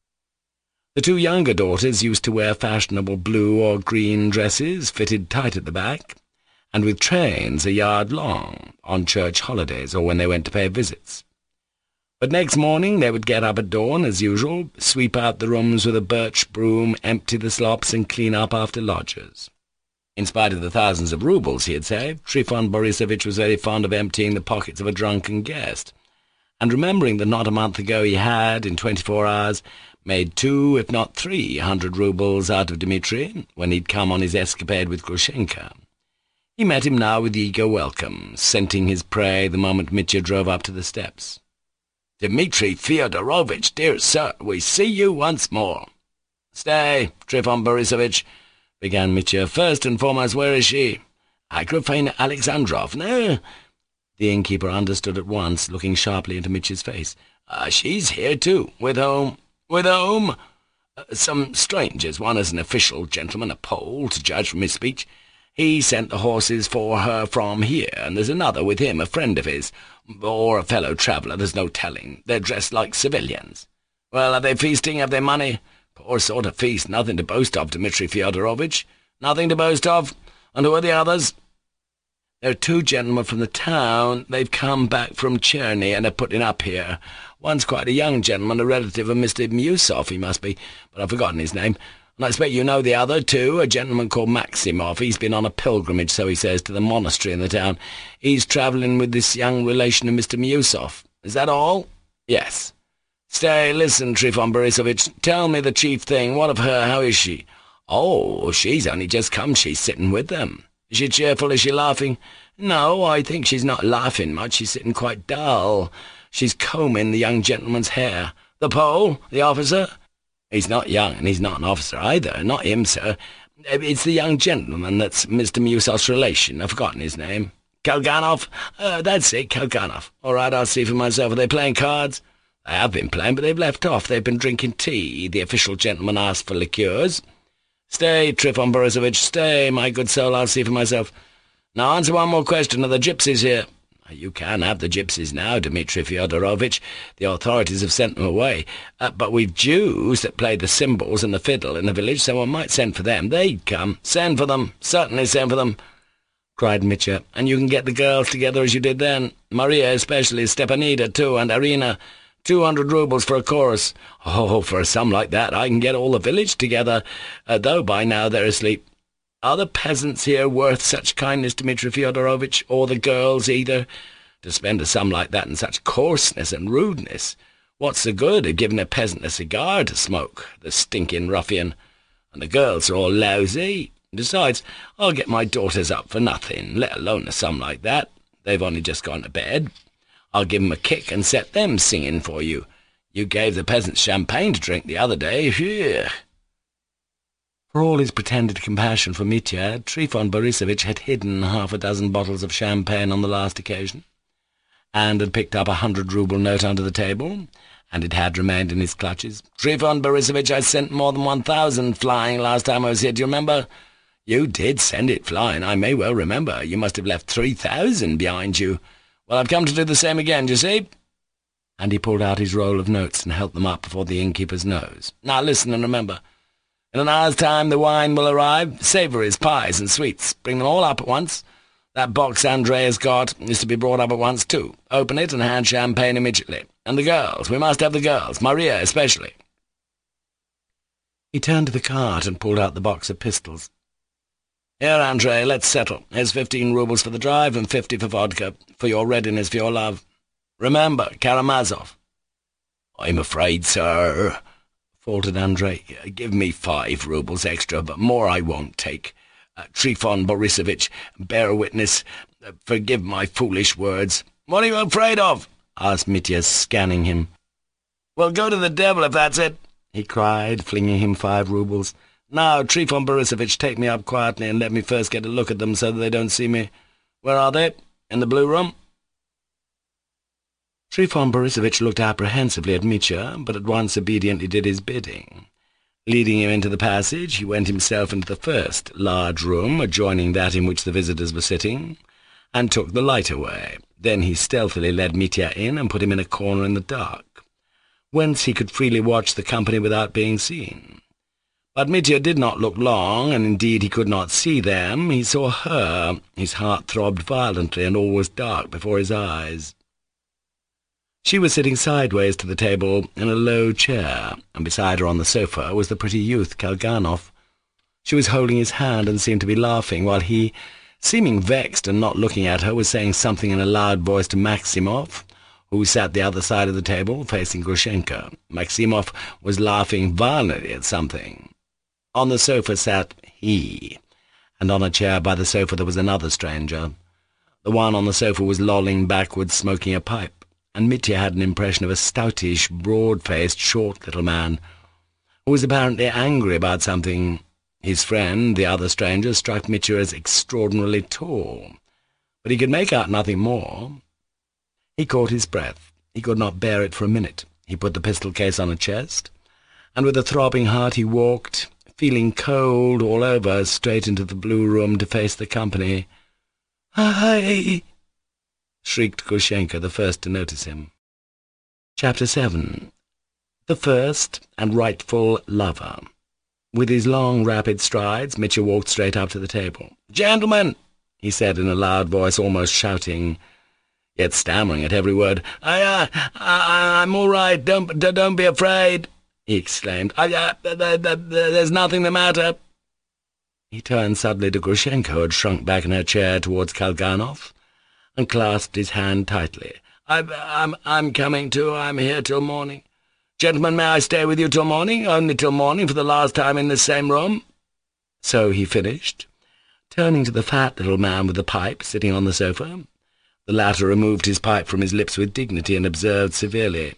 The two younger daughters used to wear fashionable blue or green dresses, fitted tight at the back, and with trains a yard long, on church holidays or when they went to pay visits. But next morning they would get up at dawn, as usual, sweep out the rooms with a birch broom, empty the slops, and clean up after lodgers. In spite of the thousands of roubles he had saved, Trifon Borisovich was very fond of emptying the pockets of a drunken guest, and remembering that not a month ago he had, in twenty-four hours, made two, if not three, hundred roubles out of Dmitri, when he'd come on his escapade with Grushenka. He met him now with eager welcome, scenting his prey the moment Mitya drove up to the steps. "Dmitri Fyodorovitch, dear sir, we see you once more." "Stay, Trifon Borisovich," began Mitya. "First and foremost, where is she?" "Agrafena Alexandrovna?" The innkeeper understood at once, looking sharply into Mitya's face. Uh, "she's here too. With whom?" "With whom?" Uh, "Some strangers. One is an official gentleman, a Pole, to judge from his speech. He sent the horses for her from here, and there's another with him, a friend of his, or a fellow traveller, there's no telling. They're dressed like civilians." "Well, are they feasting? Have they money?" "Poor sort of feast, nothing to boast of, Dmitri Fyodorovitch. Nothing to boast of? And who are the others?" "There are two gentlemen from the town. They've come back from Cherny and are putting up here. One's quite a young gentleman, a relative of Mister Miusov, he must be, but I've forgotten his name. And I expect you know the other, too, a gentleman called Maximov. He's been on a pilgrimage, so he says, to the monastery in the town. He's travelling with this young relation of Mister Miusov. Is that all? Yes. Stay, listen, Trifon Borisovich. Tell me the chief thing. What of her? How is she? Oh, she's only just come. She's sitting with them. Is she cheerful? Is she laughing? No, I think she's not laughing much. She's sitting quite dull. She's combing the young gentleman's hair. The Pole? The officer? He's not young, and he's not an officer either. Not him, sir. It's the young gentleman that's Mister Miusov's relation. I've forgotten his name. Kalganov? Uh, that's it, Kalganov. All right, I'll see for myself. Are they playing cards? They have been playing, but they've left off. They've been drinking tea. The official gentleman asked for liqueurs. Stay, Trifon Borisovich, stay, my good soul. I'll see for myself. Now answer one more question. Are the gypsies here? You can have the gypsies now, Dmitri Fyodorovich. The authorities have sent them away. Uh, but we've Jews that play the cymbals and the fiddle in the village, so one might send for them. They'd come. Send for them. Certainly send for them, cried Mitya. And you can get the girls together as you did then. Maria especially, Stepanida too, and Irina. Two hundred roubles for a chorus. Oh, for a sum like that I can get all the village together, uh, though by now they're asleep. Are the peasants here worth such kindness, Dmitri Fyodorovich, or the girls either? To spend a sum like that in such coarseness and rudeness, what's the good of giving a peasant a cigar to smoke, the stinking ruffian? And the girls are all lousy. Besides, I'll get my daughters up for nothing, let alone a sum like that. They've only just gone to bed. I'll give 'em a kick and set them singing for you. You gave the peasants champagne to drink the other day. Phew. For all his pretended compassion for Mitya, Trifon Borisovich had hidden half a dozen bottles of champagne on the last occasion, and had picked up a hundred-rouble note under the table, and it had remained in his clutches. Trifon Borisovich, I sent more than one thousand flying last time I was here, do you remember? You did send it flying, I may well remember. You must have left three thousand behind you. Well, I've come to do the same again, do you see? And he pulled out his roll of notes and held them up before the innkeeper's nose. Now listen and remember. In an hour's time the wine will arrive, savouries, pies, and sweets. Bring them all up at once. That box Andrei has got is to be brought up at once, too. Open it and hand champagne immediately. And the girls, we must have the girls, Maria especially. He turned to the cart and pulled out the box of pistols. Here, Andrei, let's settle. Here's fifteen roubles for the drive and fifty for vodka, for your readiness for your love. Remember, Karamazov. I'm afraid, sir, faltered Andrei. Give me five roubles extra, but more I won't take. Uh, Trifon Borisovich, bear witness. Uh, forgive my foolish words. What are you afraid of? Asked Mitya, scanning him. Well, go to the devil if that's it, he cried, flinging him five roubles. Now, Trifon Borisovich, take me up quietly and let me first get a look at them so that they don't see me. Where are they? In the blue room? Trifon Borisovich looked apprehensively at Mitya, but at once obediently did his bidding. Leading him into the passage, he went himself into the first large room, adjoining that in which the visitors were sitting, and took the light away. Then he stealthily led Mitya in and put him in a corner in the dark, whence he could freely watch the company without being seen. But Mitya did not look long, and indeed he could not see them. He saw her. His heart throbbed violently, and all was dark before his eyes. She was sitting sideways to the table in a low chair, and beside her on the sofa was the pretty youth Kalganov. She was holding his hand and seemed to be laughing, while he, seeming vexed and not looking at her, was saying something in a loud voice to Maximov, who sat the other side of the table, facing Grushenka. Maximov was laughing violently at something. On the sofa sat he, and on a chair by the sofa there was another stranger. The one on the sofa was lolling backwards, smoking a pipe, and Mitya had an impression of a stoutish, broad-faced, short little man, who was apparently angry about something. His friend, the other stranger, struck Mitya as extraordinarily tall, but he could make out nothing more. He caught his breath. He could not bear it for a minute. He put the pistol case on a chest, and with a throbbing heart he walked, feeling cold all over, straight into the blue room to face the company. "Hi!" shrieked Grushenka, the first to notice him. Chapter seven. The First and Rightful Lover. With his long, rapid strides, Mitya walked straight up to the table. "Gentlemen," he said in a loud voice, almost shouting, yet stammering at every word, I, uh, I, I'm all right, don't, don't be afraid." he exclaimed. I, uh, th- th- th- there's nothing the matter. He turned suddenly to Grushenka, who had shrunk back in her chair towards Kalganov, and clasped his hand tightly. I, I'm, I'm coming too. I'm here till morning. Gentlemen, may I stay with you till morning? Only till morning, for the last time in this same room? So he finished, turning to the fat little man with the pipe sitting on the sofa. The latter removed his pipe from his lips with dignity and observed severely,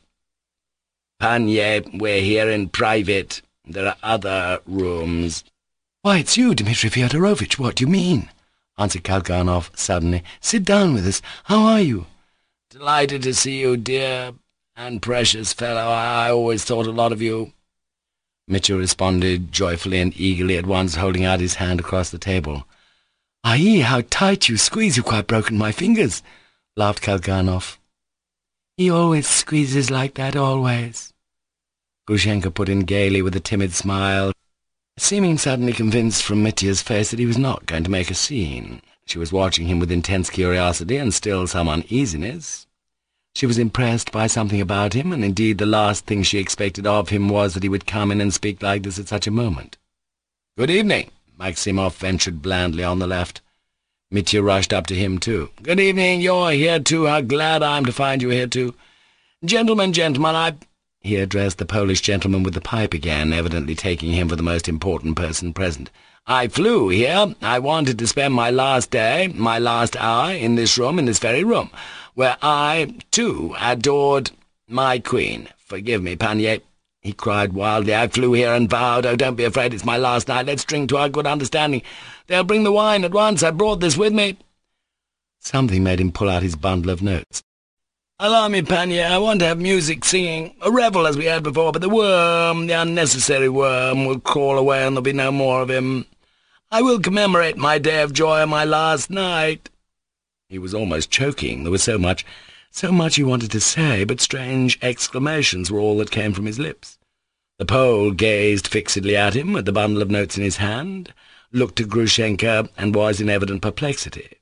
"Panye, we're here in private. There are other rooms." "Why, it's you, Dmitri Fyodorovitch. What do you mean?" answered Kalganov suddenly. "Sit down with us. How are you?" "Delighted to see you, dear and precious fellow. I always thought a lot of you." Mitya responded joyfully and eagerly, at once holding out his hand across the table. "Aye, how tight you squeeze! You've quite broken my fingers," laughed Kalganov. "He always squeezes like that, always," Grushenka put in gaily with a timid smile, seeming suddenly convinced from Mitya's face that he was not going to make a scene. She was watching him with intense curiosity and still some uneasiness. She was impressed by something about him, and indeed the last thing she expected of him was that he would come in and speak like this at such a moment. "Good evening," Maximov ventured blandly on the left. Mitya rushed up to him too. "Good evening. You're here too. How glad I am to find you here too. Gentlemen, gentlemen, I—" He addressed the Polish gentleman with the pipe again, evidently taking him for the most important person present. "I flew here. I wanted to spend my last day, my last hour, in this room, in this very room, where I, too, adored my queen. Forgive me, Panye," he cried wildly. "I flew here and vowed. Oh, don't be afraid, it's my last night. Let's drink to our good understanding. They'll bring the wine at once. I brought this with me." Something made him pull out his bundle of notes. "Allow me, Panye, I want to have music, singing, a revel as we had before, but the worm, the unnecessary worm, will crawl away and there'll be no more of him. I will commemorate my day of joy on my last night." He was almost choking. There was so much, so much he wanted to say, but strange exclamations were all that came from his lips. The Pole gazed fixedly at him, with the bundle of notes in his hand, looked at Grushenka, and was in evident perplexity.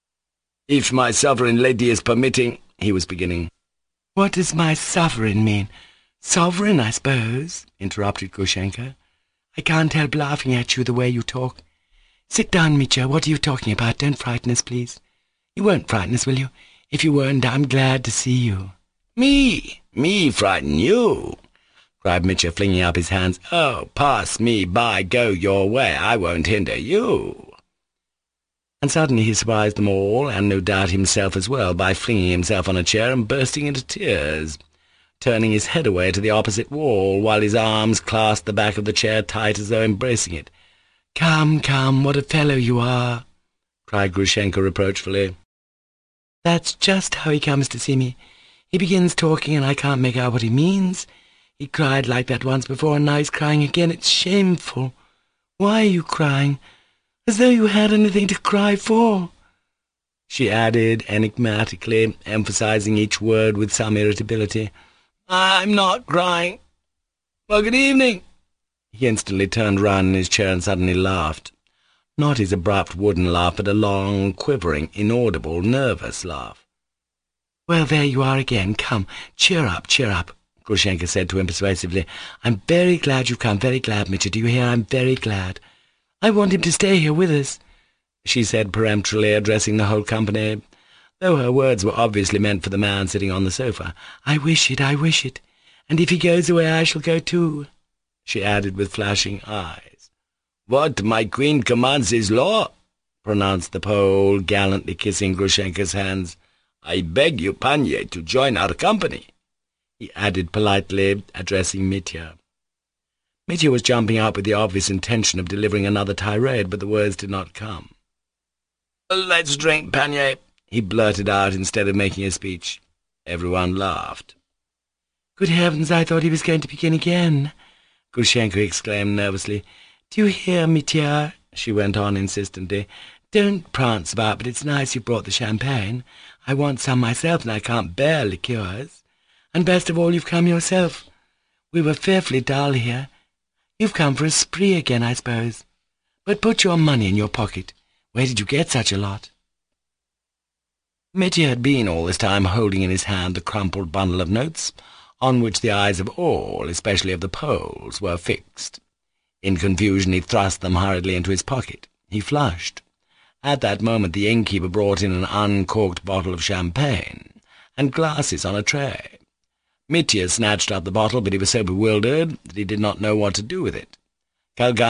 "If my sovereign lady is permitting—" he was beginning. "What does my sovereign mean? Sovereign, I suppose," interrupted Grushenka. "I can't help laughing at you the way you talk. Sit down, Mitya. What are you talking about? Don't frighten us, please. You won't frighten us, will you? If you weren't, I'm glad to see you." "Me? Me frighten you?" cried Mitya, flinging up his hands. "Oh, pass me by, go your way. I won't hinder you." And suddenly he surprised them all, and no doubt himself as well, by flinging himself on a chair and bursting into tears, turning his head away to the opposite wall, while his arms clasped the back of the chair tight as though embracing it. "Come, come, what a fellow you are!" cried Grushenka reproachfully. "That's just how he comes to see me. He begins talking, and I can't make out what he means. He cried like that once before, and now he's crying again. It's shameful. Why are you crying? As though you had anything to cry for," she added enigmatically, emphasizing each word with some irritability. "I'm not crying. Well, good evening." He instantly turned round in his chair and suddenly laughed. Not his abrupt wooden laugh, but a long, quivering, inaudible, nervous laugh. "Well, there you are again. Come, cheer up, cheer up," Grushenka said to him persuasively. "I'm very glad you've come, very glad, Mitya. Do you hear? I'm very glad. I want him to stay here with us," she said peremptorily, addressing the whole company, though her words were obviously meant for the man sitting on the sofa. "I wish it, I wish it. And if he goes away, I shall go too," she added with flashing eyes. "What my queen commands is law," pronounced the Pole, gallantly kissing Grushenka's hands. "I beg you, Panye, to join our company," he added politely, addressing Mitya. Mitya was jumping up with the obvious intention of delivering another tirade, but the words did not come. "Let's drink, Panye," he blurted out instead of making a speech. Everyone laughed. "Good heavens, I thought he was going to begin again," Grushenka exclaimed nervously. "Do you hear, Mitya?" she went on insistently. "Don't prance about, but it's nice you brought the champagne. I want some myself, and I can't bear liqueurs. And best of all, you've come yourself. We were fearfully dull here. You've come for a spree again, I suppose. But put your money in your pocket. Where did you get such a lot?" Mitya had been all this time holding in his hand the crumpled bundle of notes, on which the eyes of all, especially of the Poles, were fixed. In confusion he thrust them hurriedly into his pocket. He flushed. At that moment the innkeeper brought in an uncorked bottle of champagne, and glasses on a tray. Mitya snatched up the bottle, but he was so bewildered that he did not know what to do with it. Kalgan